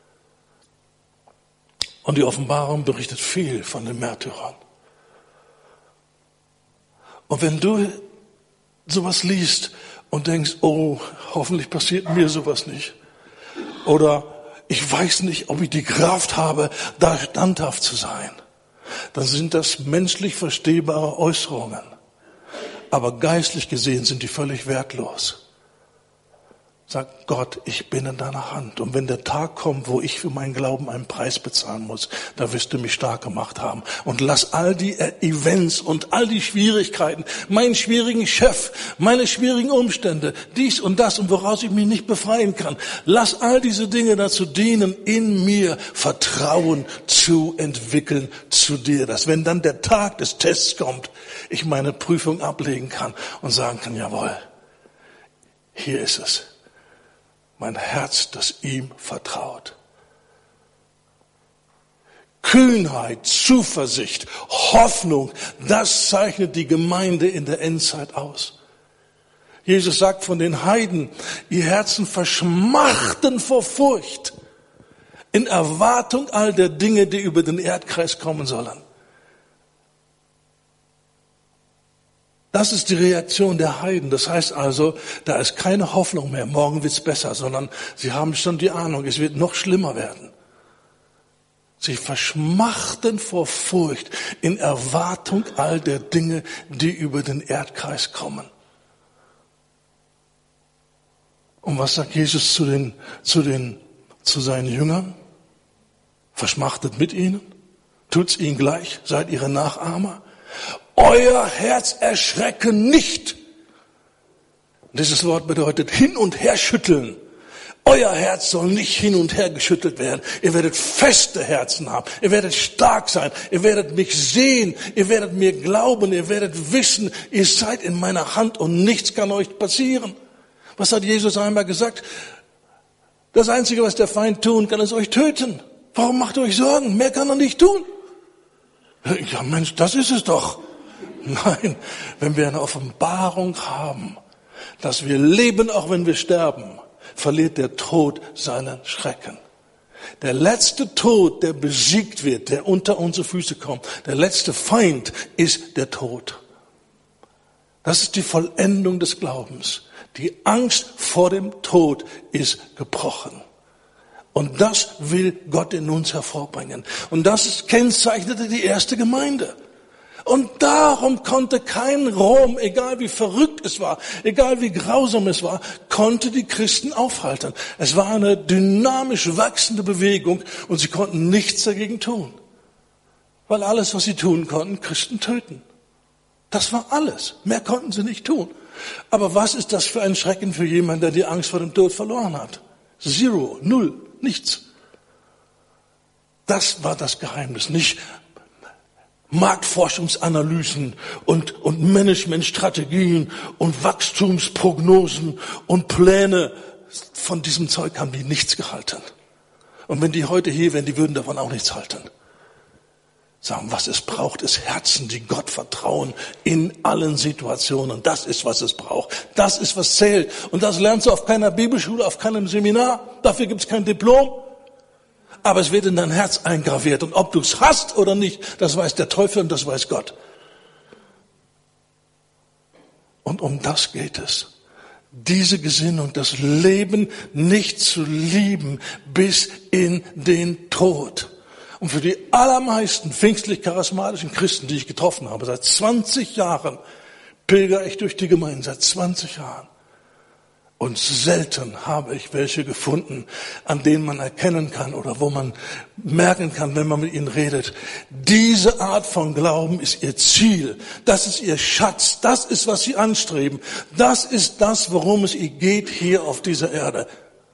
Und die Offenbarung berichtet viel von den Märtyrern. Und wenn du sowas liest und denkst, oh, hoffentlich passiert mir sowas nicht. Oder ich weiß nicht, ob ich die Kraft habe, da standhaft zu sein. Dann sind das menschlich verstehbare Äußerungen. Aber geistlich gesehen sind die völlig wertlos. Sagt Gott, ich bin in deiner Hand. Und wenn der Tag kommt, wo ich für meinen Glauben einen Preis bezahlen muss, da wirst du mich stark gemacht haben. Und lass all die Events und all die Schwierigkeiten, meinen schwierigen Chef, meine schwierigen Umstände, dies und das und woraus ich mich nicht befreien kann, lass all diese Dinge dazu dienen, in mir Vertrauen zu entwickeln zu dir. Dass wenn dann der Tag des Tests kommt, ich meine Prüfung ablegen kann und sagen kann, jawohl, hier ist es. Mein Herz, das ihm vertraut. Kühnheit, Zuversicht, Hoffnung, das zeichnet die Gemeinde in der Endzeit aus. Jesus sagt von den Heiden, ihr Herzen verschmachten vor Furcht, in Erwartung all der Dinge, die über den Erdkreis kommen sollen. Das ist die Reaktion der Heiden. Das heißt also, da ist keine Hoffnung mehr, morgen wird's besser, sondern sie haben schon die Ahnung, es wird noch schlimmer werden. Sie verschmachten vor Furcht in Erwartung all der Dinge, die über den Erdkreis kommen. Und was sagt Jesus zu seinen Jüngern? Verschmachtet mit ihnen, tut's ihnen gleich, seid ihre Nachahmer. Euer Herz erschrecke nicht. Dieses Wort bedeutet hin und her schütteln. Euer Herz soll nicht hin und her geschüttelt werden. Ihr werdet feste Herzen haben. Ihr werdet stark sein. Ihr werdet mich sehen. Ihr werdet mir glauben. Ihr werdet wissen, ihr seid in meiner Hand und nichts kann euch passieren. Was hat Jesus einmal gesagt? Das Einzige, was der Feind tun kann, ist euch töten. Warum macht ihr euch Sorgen? Mehr kann er nicht tun. Ja Mensch, das ist es doch. Nein, wenn wir eine Offenbarung haben, dass wir leben, auch wenn wir sterben, verliert der Tod seinen Schrecken. Der letzte Tod, der besiegt wird, der unter unsere Füße kommt, der letzte Feind ist der Tod. Das ist die Vollendung des Glaubens. Die Angst vor dem Tod ist gebrochen. Und das will Gott in uns hervorbringen. Und das kennzeichnete die erste Gemeinde. Und darum konnte kein Rom, egal wie verrückt es war, egal wie grausam es war, konnte die Christen aufhalten. Es war eine dynamisch wachsende Bewegung und sie konnten nichts dagegen tun. Weil alles, was sie tun konnten, Christen töten. Das war alles. Mehr konnten sie nicht tun. Aber was ist das für ein Schrecken für jemanden, der die Angst vor dem Tod verloren hat? 0, 0, nichts. Das war das Geheimnis. Nicht Marktforschungsanalysen und Managementstrategien und Wachstumsprognosen und Pläne. Von diesem Zeug haben die nichts gehalten. Und wenn die heute hier wären, die würden davon auch nichts halten. Sagen, was es braucht, ist Herzen, die Gott vertrauen in allen Situationen. Das ist, was es braucht. Das ist, was zählt. Und das lernst du auf keiner Bibelschule, auf keinem Seminar. Dafür gibt es kein Diplom. Aber es wird in dein Herz eingraviert. Und ob du es hast oder nicht, das weiß der Teufel und das weiß Gott. Und um das geht es. Diese Gesinnung, das Leben nicht zu lieben bis in den Tod. Und für die allermeisten pfingstlich-charismatischen Christen, die ich getroffen habe, seit 20 Jahren pilgere ich durch die Gemeinde, seit 20 Jahren. Und selten habe ich welche gefunden, an denen man erkennen kann oder wo man merken kann, wenn man mit ihnen redet. Diese Art von Glauben ist ihr Ziel. Das ist ihr Schatz. Das ist, was sie anstreben. Das ist das, worum es ihr geht hier auf dieser Erde.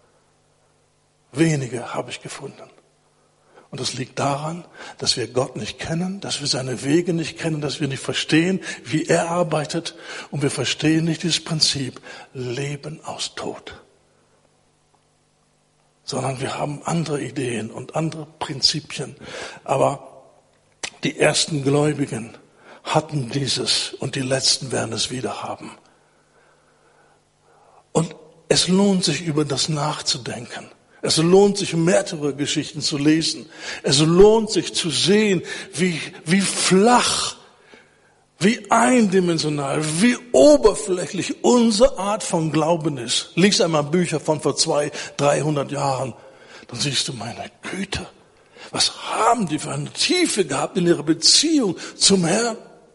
Wenige habe ich gefunden. Und das liegt daran, dass wir Gott nicht kennen, dass wir seine Wege nicht kennen, dass wir nicht verstehen, wie er arbeitet. Und wir verstehen nicht dieses Prinzip Leben aus Tod. Sondern wir haben andere Ideen und andere Prinzipien. Aber die ersten Gläubigen hatten dieses und die letzten werden es wieder haben. Und es lohnt sich, über das nachzudenken. Es lohnt sich, Märtyrergeschichten zu lesen. Es lohnt sich zu sehen, wie flach, wie eindimensional, wie oberflächlich unsere Art von Glauben ist. Lies einmal Bücher von vor 200-300 Jahren. Dann siehst du, meine Güte, was haben die für eine Tiefe gehabt in ihrer Beziehung zum Herrn?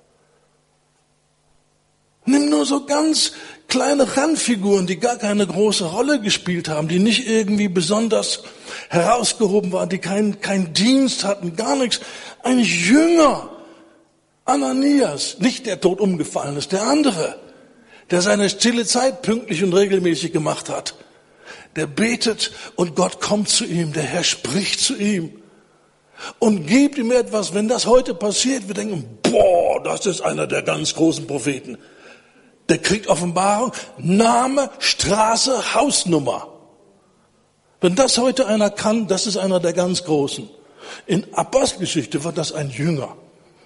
Nimm nur so ganz kleine Randfiguren, die gar keine große Rolle gespielt haben, die nicht irgendwie besonders herausgehoben waren, die keinen Dienst hatten, gar nichts. Ein Jünger, Ananias, nicht der tot umgefallen ist, der andere, der seine stille Zeit pünktlich und regelmäßig gemacht hat. Der betet und Gott kommt zu ihm, der Herr spricht zu ihm und gibt ihm etwas. Wenn das heute passiert, wir denken, boah, das ist einer der ganz großen Propheten. Der kriegt Offenbarung, Name, Straße, Hausnummer. Wenn das heute einer kann, das ist einer der ganz Großen. In Apostelgeschichte war das ein Jünger.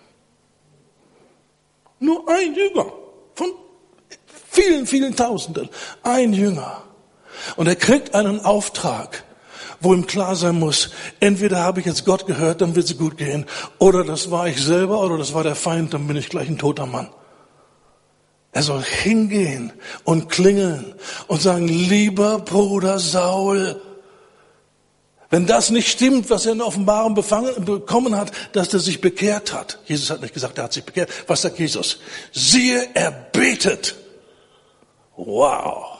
Nur ein Jünger von vielen, vielen Tausenden. Ein Jünger. Und er kriegt einen Auftrag, wo ihm klar sein muss, entweder habe ich jetzt Gott gehört, dann wird es gut gehen, oder das war ich selber, oder das war der Feind, dann bin ich gleich ein toter Mann. Er soll hingehen und klingeln und sagen, lieber Bruder Saul, wenn das nicht stimmt, was er in der Offenbarung bekommen hat, dass er sich bekehrt hat. Jesus hat nicht gesagt, er hat sich bekehrt. Was sagt Jesus? Siehe, er betet. Wow.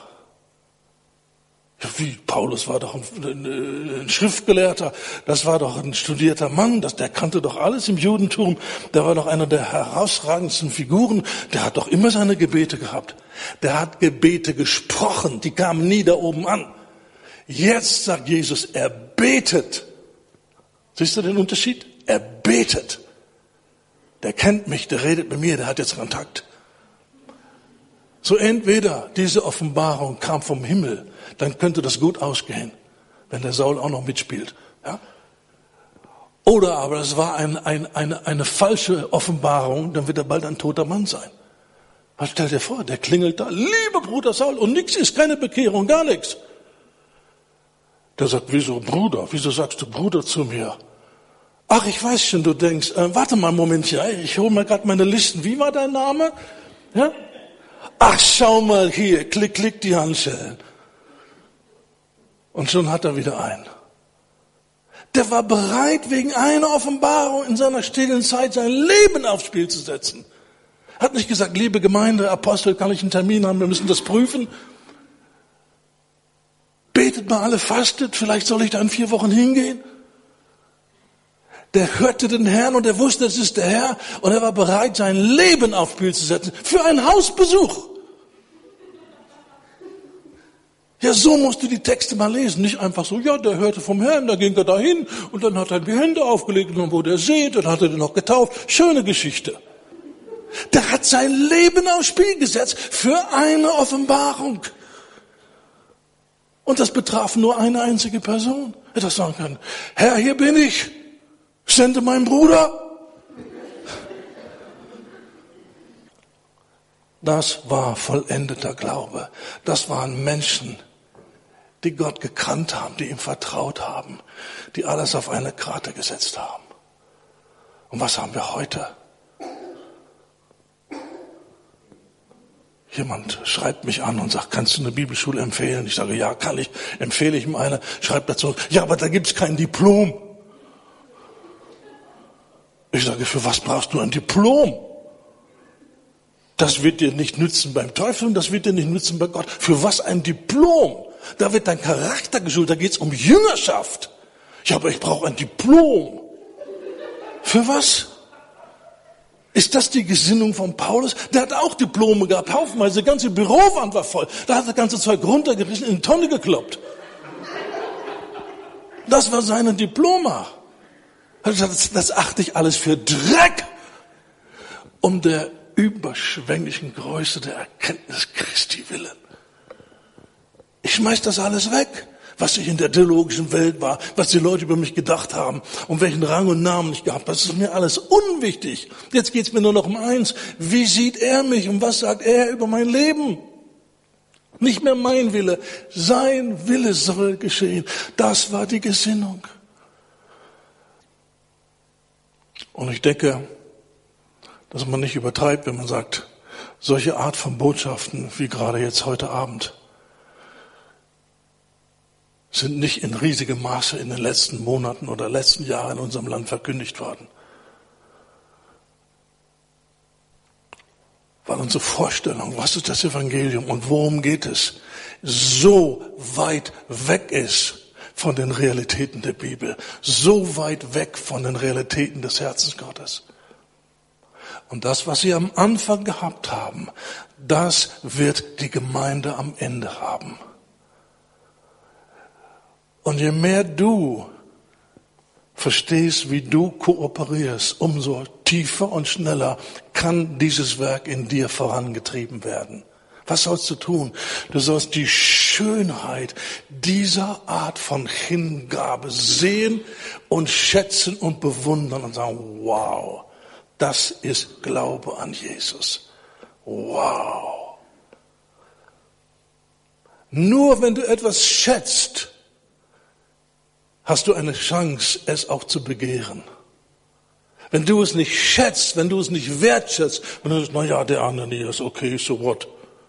Wie, Paulus war doch ein Schriftgelehrter, das war doch ein studierter Mann, der kannte doch alles im Judentum, der war doch einer der herausragendsten Figuren, der hat doch immer seine Gebete gehabt. Der hat Gebete gesprochen, die kamen nie da oben an. Jetzt sagt Jesus, er betet. Siehst du den Unterschied? Er betet. Der kennt mich, der redet mit mir, der hat jetzt Kontakt. So entweder diese Offenbarung kam vom Himmel, dann könnte das gut ausgehen, wenn der Saul auch noch mitspielt. Ja? Oder aber es war eine falsche Offenbarung, dann wird er bald ein toter Mann sein. Was stell dir vor, der klingelt da, lieber Bruder Saul, und nichts ist, keine Bekehrung, gar nichts. Der sagt, wieso Bruder? Wieso sagst du Bruder zu mir? Ach, ich weiß schon, du denkst, warte mal ein Momentchen, ich hole mal gerade meine Listen. Wie war dein Name? Ja? Ach, schau mal hier, klick die Handschellen. Und schon hat er wieder einen. Der war bereit, wegen einer Offenbarung in seiner stillen Zeit sein Leben aufs Spiel zu setzen. Hat nicht gesagt, liebe Gemeinde, Apostel, kann ich einen Termin haben, wir müssen das prüfen. Betet mal alle, fastet, vielleicht soll ich da in 4 Wochen hingehen. Der hörte den Herrn und er wusste, es ist der Herr, und er war bereit, sein Leben aufs Spiel zu setzen für einen Hausbesuch. Ja, so musst du die Texte mal lesen. Nicht einfach so, ja, der hörte vom Herrn, da ging er dahin und dann hat er die Hände aufgelegt und dann wurde er sehend und hat er den noch getauft. Schöne Geschichte. Der hat sein Leben aufs Spiel gesetzt für eine Offenbarung. Und das betraf nur eine einzige Person. Er hätte sagen können, Herr, hier bin ich, sende meinen Bruder. Das war vollendeter Glaube. Das waren Menschen, die Gott gekannt haben, die ihm vertraut haben, die alles auf eine Karte gesetzt haben. Und was haben wir heute? Jemand schreibt mich an und sagt, kannst du eine Bibelschule empfehlen? Ich sage, ja, kann ich, empfehle ich ihm eine. Schreibt dazu, ja, aber da gibt's kein Diplom. Ich sage, für was brauchst du ein Diplom? Das wird dir nicht nützen beim Teufel und das wird dir nicht nützen bei Gott. Für was ein Diplom? Da wird dein Charakter geschult, da geht's um Jüngerschaft. Ja, aber ich brauche ein Diplom. Für was? Ist das die Gesinnung von Paulus? Der hat auch Diplome gehabt, haufenweise, die ganze Bürowand war voll. Da hat das ganze Zeug runtergerissen, in eine Tonne gekloppt. Das war seine Diploma. Das achte ich alles für Dreck. Um der überschwänglichen Größe der Erkenntnis Christi willen. Ich schmeiß das alles weg, was ich in der theologischen Welt war, was die Leute über mich gedacht haben und welchen Rang und Namen ich gehabt habe. Das ist mir alles unwichtig. Jetzt geht's mir nur noch um eins. Wie sieht er mich und was sagt er über mein Leben? Nicht mehr mein Wille, sein Wille soll geschehen. Das war die Gesinnung. Und ich denke, dass man nicht übertreibt, wenn man sagt, solche Art von Botschaften wie gerade jetzt heute Abend sind nicht in riesigem Maße in den letzten Monaten oder letzten Jahren in unserem Land verkündigt worden. Weil unsere Vorstellung, was ist das Evangelium und worum geht es, so weit weg ist von den Realitäten der Bibel, so weit weg von den Realitäten des Herzens Gottes. Und das, was sie am Anfang gehabt haben, das wird die Gemeinde am Ende haben. Und je mehr du verstehst, wie du kooperierst, umso tiefer und schneller kann dieses Werk in dir vorangetrieben werden. Was sollst du tun? Du sollst die Schönheit dieser Art von Hingabe sehen und schätzen und bewundern und sagen, wow, das ist Glaube an Jesus. Wow. Nur wenn du etwas schätzt, hast du eine Chance, es auch zu begehren. Wenn du es nicht schätzt, wenn du es nicht wertschätzt, wenn du sagst, na ja, der andere nie ist okay, so what?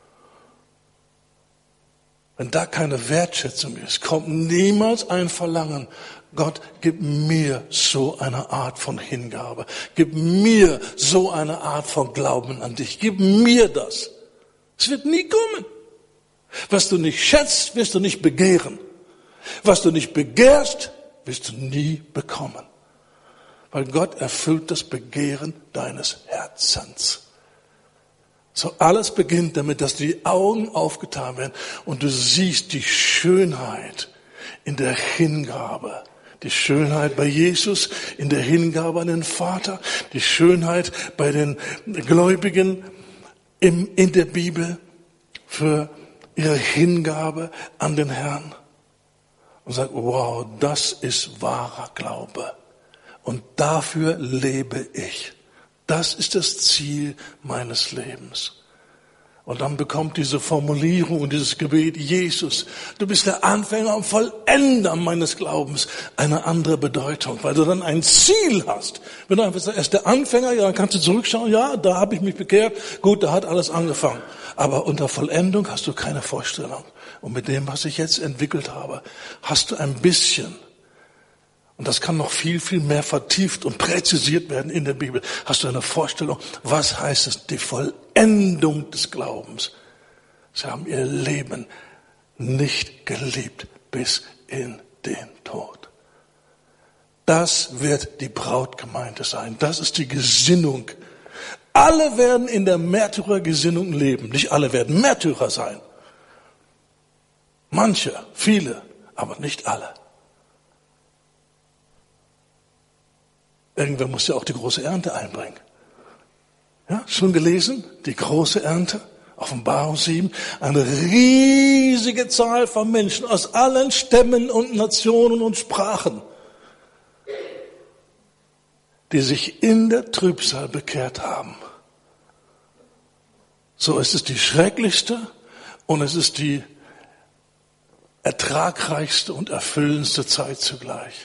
Wenn da keine Wertschätzung ist, kommt niemals ein Verlangen, Gott, gib mir so eine Art von Hingabe. Gib mir so eine Art von Glauben an dich. Gib mir das. Es wird nie kommen. Was du nicht schätzt, wirst du nicht begehren. Was du nicht begehrst, wirst du nie bekommen. Weil Gott erfüllt das Begehren deines Herzens. So alles beginnt damit, dass die Augen aufgetan werden und du siehst die Schönheit in der Hingabe. Die Schönheit bei Jesus, in der Hingabe an den Vater, die Schönheit bei den Gläubigen in der Bibel für ihre Hingabe an den Herrn. Und sagt, wow, das ist wahrer Glaube. Und dafür lebe ich. Das ist das Ziel meines Lebens. Und dann bekommt diese Formulierung und dieses Gebet, Jesus, du bist der Anfänger und Vollender meines Glaubens, eine andere Bedeutung, weil du dann ein Ziel hast. Wenn du einfach sagst, er ist der Anfänger, ja, dann kannst du zurückschauen, ja, da habe ich mich bekehrt, gut, da hat alles angefangen. Aber unter Vollendung hast du keine Vorstellung. Und mit dem, was ich jetzt entwickelt habe, hast du ein bisschen, und das kann noch viel, viel mehr vertieft und präzisiert werden in der Bibel, hast du eine Vorstellung, was heißt es, die Vollendung des Glaubens. Sie haben ihr Leben nicht geliebt bis in den Tod. Das wird die Brautgemeinde sein. Das ist die Gesinnung. Alle werden in der Märtyrergesinnung leben. Nicht alle werden Märtyrer sein. Manche, viele, aber nicht alle. Irgendwann muss ja auch die große Ernte einbringen. Ja, schon gelesen? Die große Ernte, Offenbarung 7. Eine riesige Zahl von Menschen aus allen Stämmen und Nationen und Sprachen, die sich in der Trübsal bekehrt haben. So ist es die schrecklichste und es ist die ertragreichste und erfüllendste Zeit zugleich.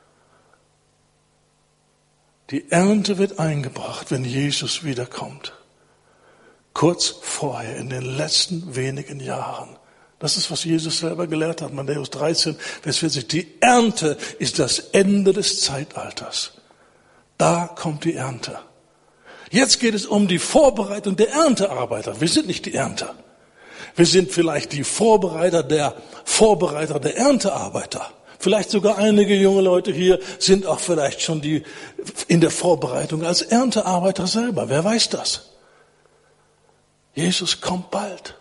Die Ernte wird eingebracht, wenn Jesus wiederkommt. Kurz vorher, in den letzten wenigen Jahren. Das ist, was Jesus selber gelehrt hat. Matthäus 13, Vers 40. Die Ernte ist das Ende des Zeitalters. Da kommt die Ernte. Jetzt geht es um die Vorbereitung der Erntearbeiter. Wir sind nicht die Ernte. Wir sind vielleicht die Vorbereiter der Erntearbeiter. Vielleicht sogar einige junge Leute hier sind auch vielleicht schon in der Vorbereitung als Erntearbeiter selber. Wer weiß das? Jesus kommt bald.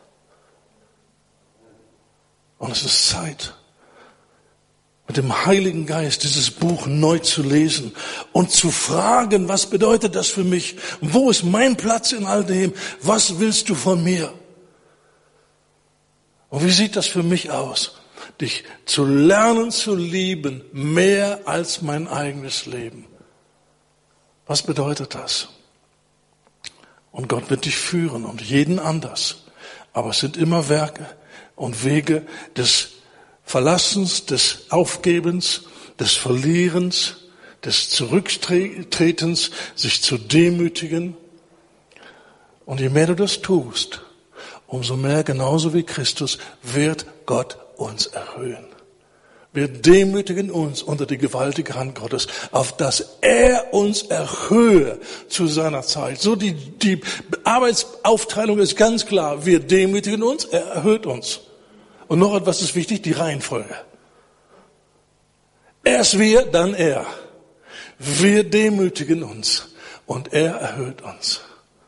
Und es ist Zeit, mit dem Heiligen Geist dieses Buch neu zu lesen und zu fragen, was bedeutet das für mich? Wo ist mein Platz in all dem? Was willst du von mir? Und wie sieht das für mich aus? Dich zu lernen zu lieben, mehr als mein eigenes Leben. Was bedeutet das? Und Gott wird dich führen und jeden anders. Aber es sind immer Werke und Wege des Verlassens, des Aufgebens, des Verlierens, des Zurücktretens, sich zu demütigen. Und je mehr du das tust, umso mehr, genauso wie Christus, wird Gott uns erhöhen. Wir demütigen uns unter die gewaltige Hand Gottes, auf dass er uns erhöhe zu seiner Zeit. So die Arbeitsaufteilung ist ganz klar. Wir demütigen uns, er erhöht uns. Und noch etwas ist wichtig, die Reihenfolge. Erst wir, dann er. Wir demütigen uns und er erhöht uns.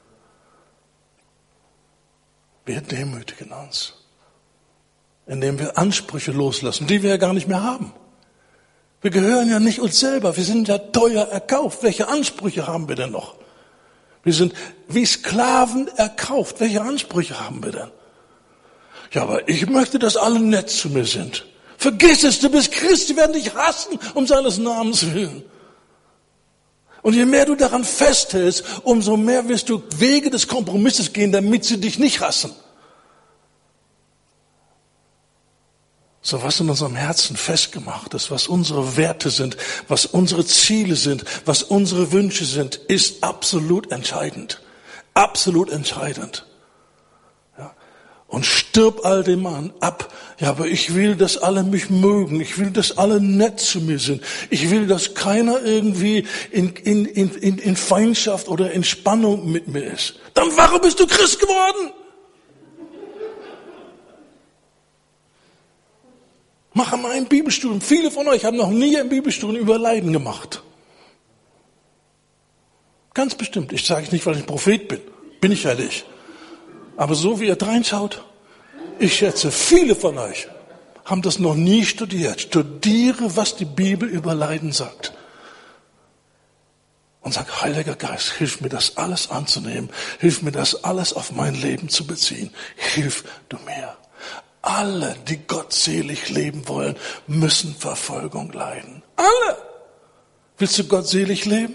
Wir demütigen uns, indem wir Ansprüche loslassen, die wir ja gar nicht mehr haben. Wir gehören ja nicht uns selber, wir sind ja teuer erkauft. Welche Ansprüche haben wir denn noch? Wir sind wie Sklaven erkauft. Welche Ansprüche haben wir denn? Ja, aber ich möchte, dass alle nett zu mir sind. Vergiss es, du bist Christ, die werden dich hassen um seines Namens willen. Und je mehr du daran festhältst, umso mehr wirst du Wege des Kompromisses gehen, damit sie dich nicht hassen. So, was in unserem Herzen festgemacht ist, was unsere Werte sind, was unsere Ziele sind, was unsere Wünsche sind, ist absolut entscheidend. Absolut entscheidend. Ja. Und stirb all dem ab. Ja, aber ich will, dass alle mich mögen. Ich will, dass alle nett zu mir sind. Ich will, dass keiner irgendwie in Feindschaft oder in Spannung mit mir ist. Dann warum bist du Christ geworden? Mach mal ein Bibelstudium. Viele von euch haben noch nie ein Bibelstudium über Leiden gemacht. Ganz bestimmt. Ich sage es nicht, weil ich ein Prophet bin. Bin ich ja nicht. Aber so wie ihr reinschaut, ich schätze, viele von euch haben das noch nie studiert. Studiere, was die Bibel über Leiden sagt. Und sag, Heiliger Geist, hilf mir das alles anzunehmen. Hilf mir das alles auf mein Leben zu beziehen. Hilf du mir. Alle, die gottselig leben wollen, müssen Verfolgung leiden. Alle. Willst du gottselig leben?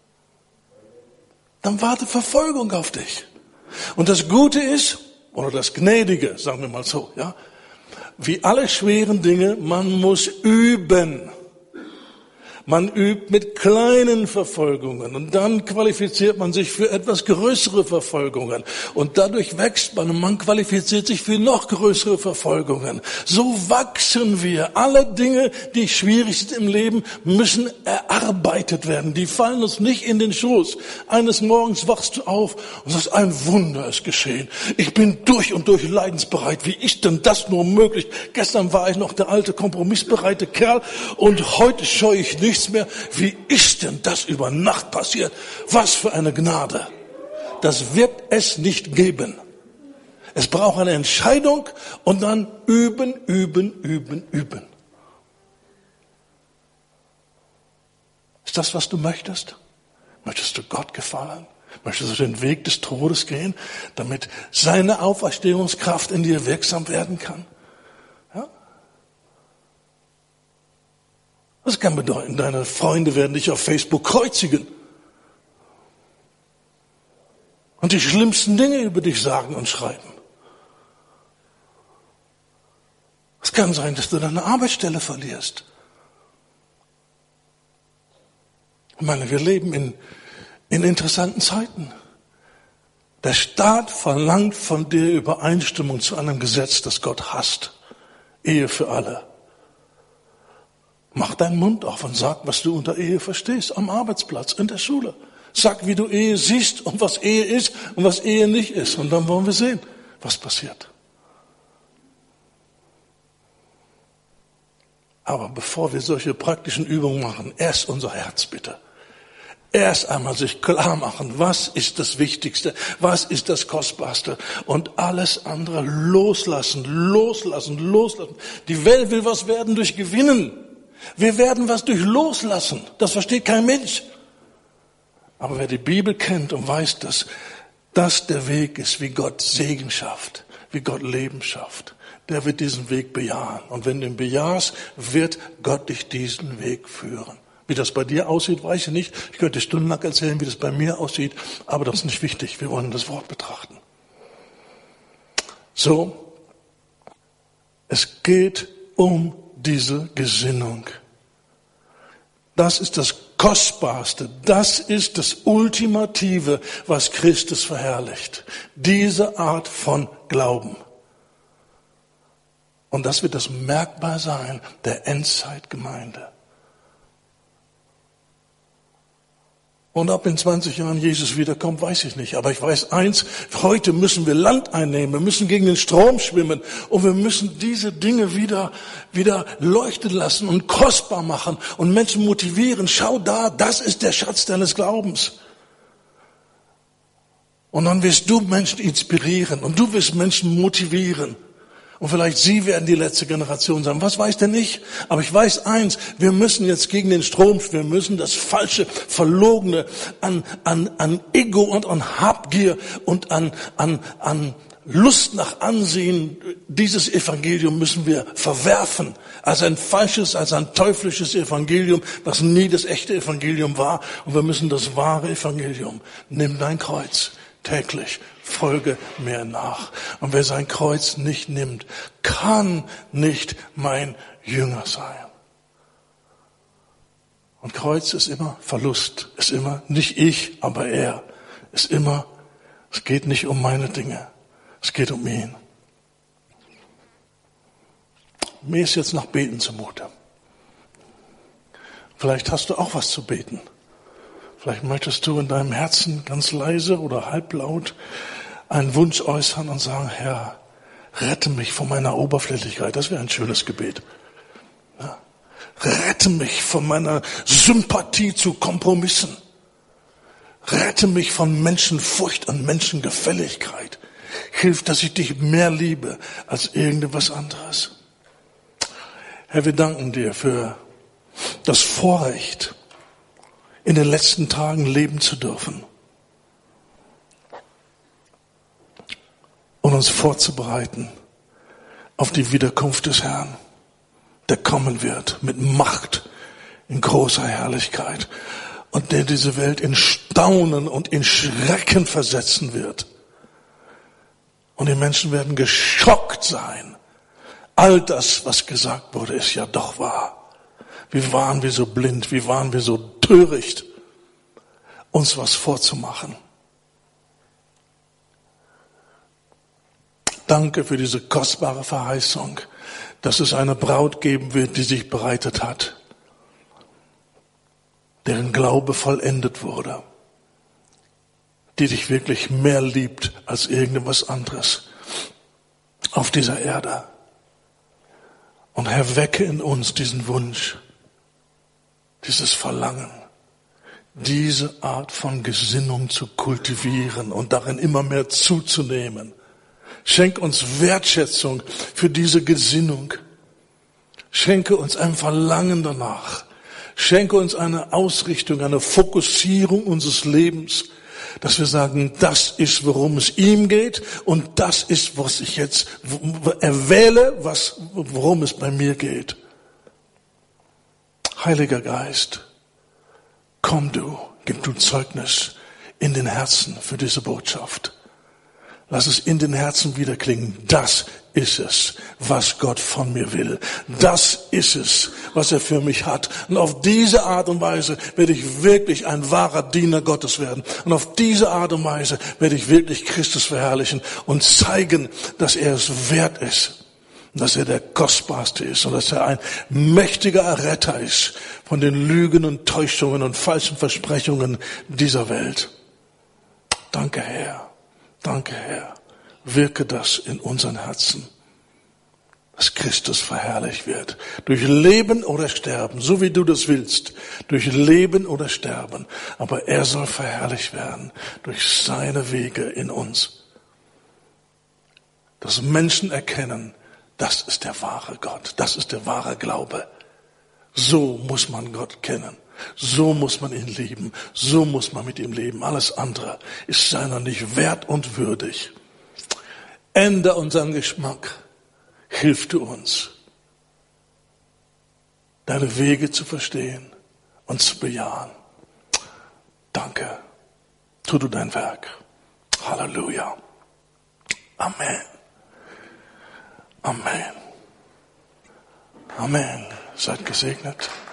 Dann warte Verfolgung auf dich. Und das Gute ist, oder das Gnädige, sagen wir mal so, ja, wie alle schweren Dinge, man muss üben. Man übt mit kleinen Verfolgungen und dann qualifiziert man sich für etwas größere Verfolgungen und dadurch wächst man und man qualifiziert sich für noch größere Verfolgungen. So wachsen wir. Alle Dinge, die schwierig sind im Leben, müssen erarbeitet werden. Die fallen uns nicht in den Schoß. Eines Morgens wachst du auf und sagst, ein Wunder ist geschehen. Ich bin durch und durch leidensbereit. Wie ist denn das nur möglich? Gestern war ich noch der alte, kompromissbereite Kerl und heute scheue ich nichts mehr. Wie ist denn das über Nacht passiert? Was für eine Gnade. Das wird es nicht geben. Es braucht eine Entscheidung und dann üben, üben, üben, üben. Ist das, was du möchtest? Möchtest du Gott gefallen? Möchtest du den Weg des Todes gehen, damit seine Auferstehungskraft in dir wirksam werden kann? Ja? Das kann bedeuten, deine Freunde werden dich auf Facebook kreuzigen und die schlimmsten Dinge über dich sagen und schreiben. Es kann sein, dass du deine Arbeitsstelle verlierst. Ich meine, wir leben in interessanten Zeiten. Der Staat verlangt von dir Übereinstimmung zu einem Gesetz, das Gott hasst. Ehe für alle. Mach deinen Mund auf und sag, was du unter Ehe verstehst. Am Arbeitsplatz, in der Schule. Sag, wie du Ehe siehst und was Ehe ist und was Ehe nicht ist. Und dann wollen wir sehen, was passiert. Aber bevor wir solche praktischen Übungen machen, erst unser Herz bitte. Erst einmal sich klar machen, was ist das Wichtigste, was ist das Kostbarste und alles andere loslassen, loslassen, loslassen. Die Welt will was werden durch Gewinnen. Wir werden was durch Loslassen. Das versteht kein Mensch. Aber wer die Bibel kennt und weiß, dass das der Weg ist, wie Gott Segen schafft, wie Gott Leben schafft, der wird diesen Weg bejahen. Und wenn du ihn bejahst, wird Gott dich diesen Weg führen. Wie das bei dir aussieht, weiß ich nicht. Ich könnte stundenlang erzählen, wie das bei mir aussieht, aber das ist nicht wichtig. Wir wollen das Wort betrachten. So, es geht um diese Gesinnung. Das ist das Kostbarste, das ist das Ultimative, was Christus verherrlicht. Diese Art von Glauben. Und das wird das Merkmal sein der Endzeitgemeinde. Und ob in 20 Jahren Jesus wiederkommt, weiß ich nicht. Aber ich weiß eins, heute müssen wir Land einnehmen, wir müssen gegen den Strom schwimmen und wir müssen diese Dinge wieder leuchten lassen und kostbar machen und Menschen motivieren. Schau da, das ist der Schatz deines Glaubens. Und dann wirst du Menschen inspirieren und du wirst Menschen motivieren. Und vielleicht sie werden die letzte Generation sein. Was weiß denn ich? Aber ich weiß eins, wir müssen jetzt gegen den Strom, wir müssen das Falsche, Verlogene an Ego und an Habgier und an Lust nach Ansehen, dieses Evangelium müssen wir verwerfen. Als ein falsches, als ein teuflisches Evangelium, was nie das echte Evangelium war. Und wir müssen das wahre Evangelium. Nimm dein Kreuz täglich. Folge mir nach. Und wer sein Kreuz nicht nimmt, kann nicht mein Jünger sein. Und Kreuz ist immer Verlust, ist immer nicht ich, aber er. Ist immer, es geht nicht um meine Dinge, es geht um ihn. Mir ist jetzt nach Beten zumute. Vielleicht hast du auch was zu beten. Vielleicht möchtest du in deinem Herzen ganz leise oder halblaut einen Wunsch äußern und sagen, Herr, rette mich von meiner Oberflächlichkeit. Das wäre ein schönes Gebet. Ja. Rette mich von meiner Sympathie zu Kompromissen. Rette mich von Menschenfurcht und Menschengefälligkeit. Hilf, dass ich dich mehr liebe als irgendetwas anderes. Herr, wir danken dir für das Vorrecht, in den letzten Tagen leben zu dürfen. Und uns vorzubereiten auf die Wiederkunft des Herrn, der kommen wird mit Macht in großer Herrlichkeit und der diese Welt in Staunen und in Schrecken versetzen wird. Und die Menschen werden geschockt sein. All das, was gesagt wurde, ist ja doch wahr. Wie waren wir so blind, wie waren wir so töricht, uns was vorzumachen. Danke für diese kostbare Verheißung, dass es eine Braut geben wird, die sich bereitet hat, deren Glaube vollendet wurde, die dich wirklich mehr liebt als irgendetwas anderes auf dieser Erde. Und Herr, wecke in uns diesen Wunsch, dieses Verlangen, diese Art von Gesinnung zu kultivieren und darin immer mehr zuzunehmen. Schenk uns Wertschätzung für diese Gesinnung. Schenke uns ein Verlangen danach. Schenke uns eine Ausrichtung, eine Fokussierung unseres Lebens, dass wir sagen, das ist, worum es ihm geht und das ist, was ich jetzt erwähle, worum es bei mir geht. Heiliger Geist, komm du, gib du Zeugnis in den Herzen für diese Botschaft. Lass es in den Herzen wiederklingen. Das ist es, was Gott von mir will. Das ist es, was er für mich hat. Und auf diese Art und Weise werde ich wirklich ein wahrer Diener Gottes werden. Und auf diese Art und Weise werde ich wirklich Christus verherrlichen und zeigen, dass er es wert ist. Und dass er der Kostbarste ist und dass er ein mächtiger Erretter ist von den Lügen und Täuschungen und falschen Versprechungen dieser Welt. Danke, Herr. Danke, Herr. Wirke das in unseren Herzen, dass Christus verherrlicht wird. Durch Leben oder Sterben, so wie du das willst. Durch Leben oder Sterben. Aber er soll verherrlicht werden durch seine Wege in uns. Dass Menschen erkennen, das ist der wahre Gott. Das ist der wahre Glaube. So muss man Gott kennen. So muss man ihn lieben. So muss man mit ihm leben. Alles andere ist seiner nicht wert und würdig. Ändere unseren Geschmack. Hilf du uns, deine Wege zu verstehen und zu bejahen. Danke. Tu du dein Werk. Halleluja. Amen. Amen. Amen. Seid gesegnet.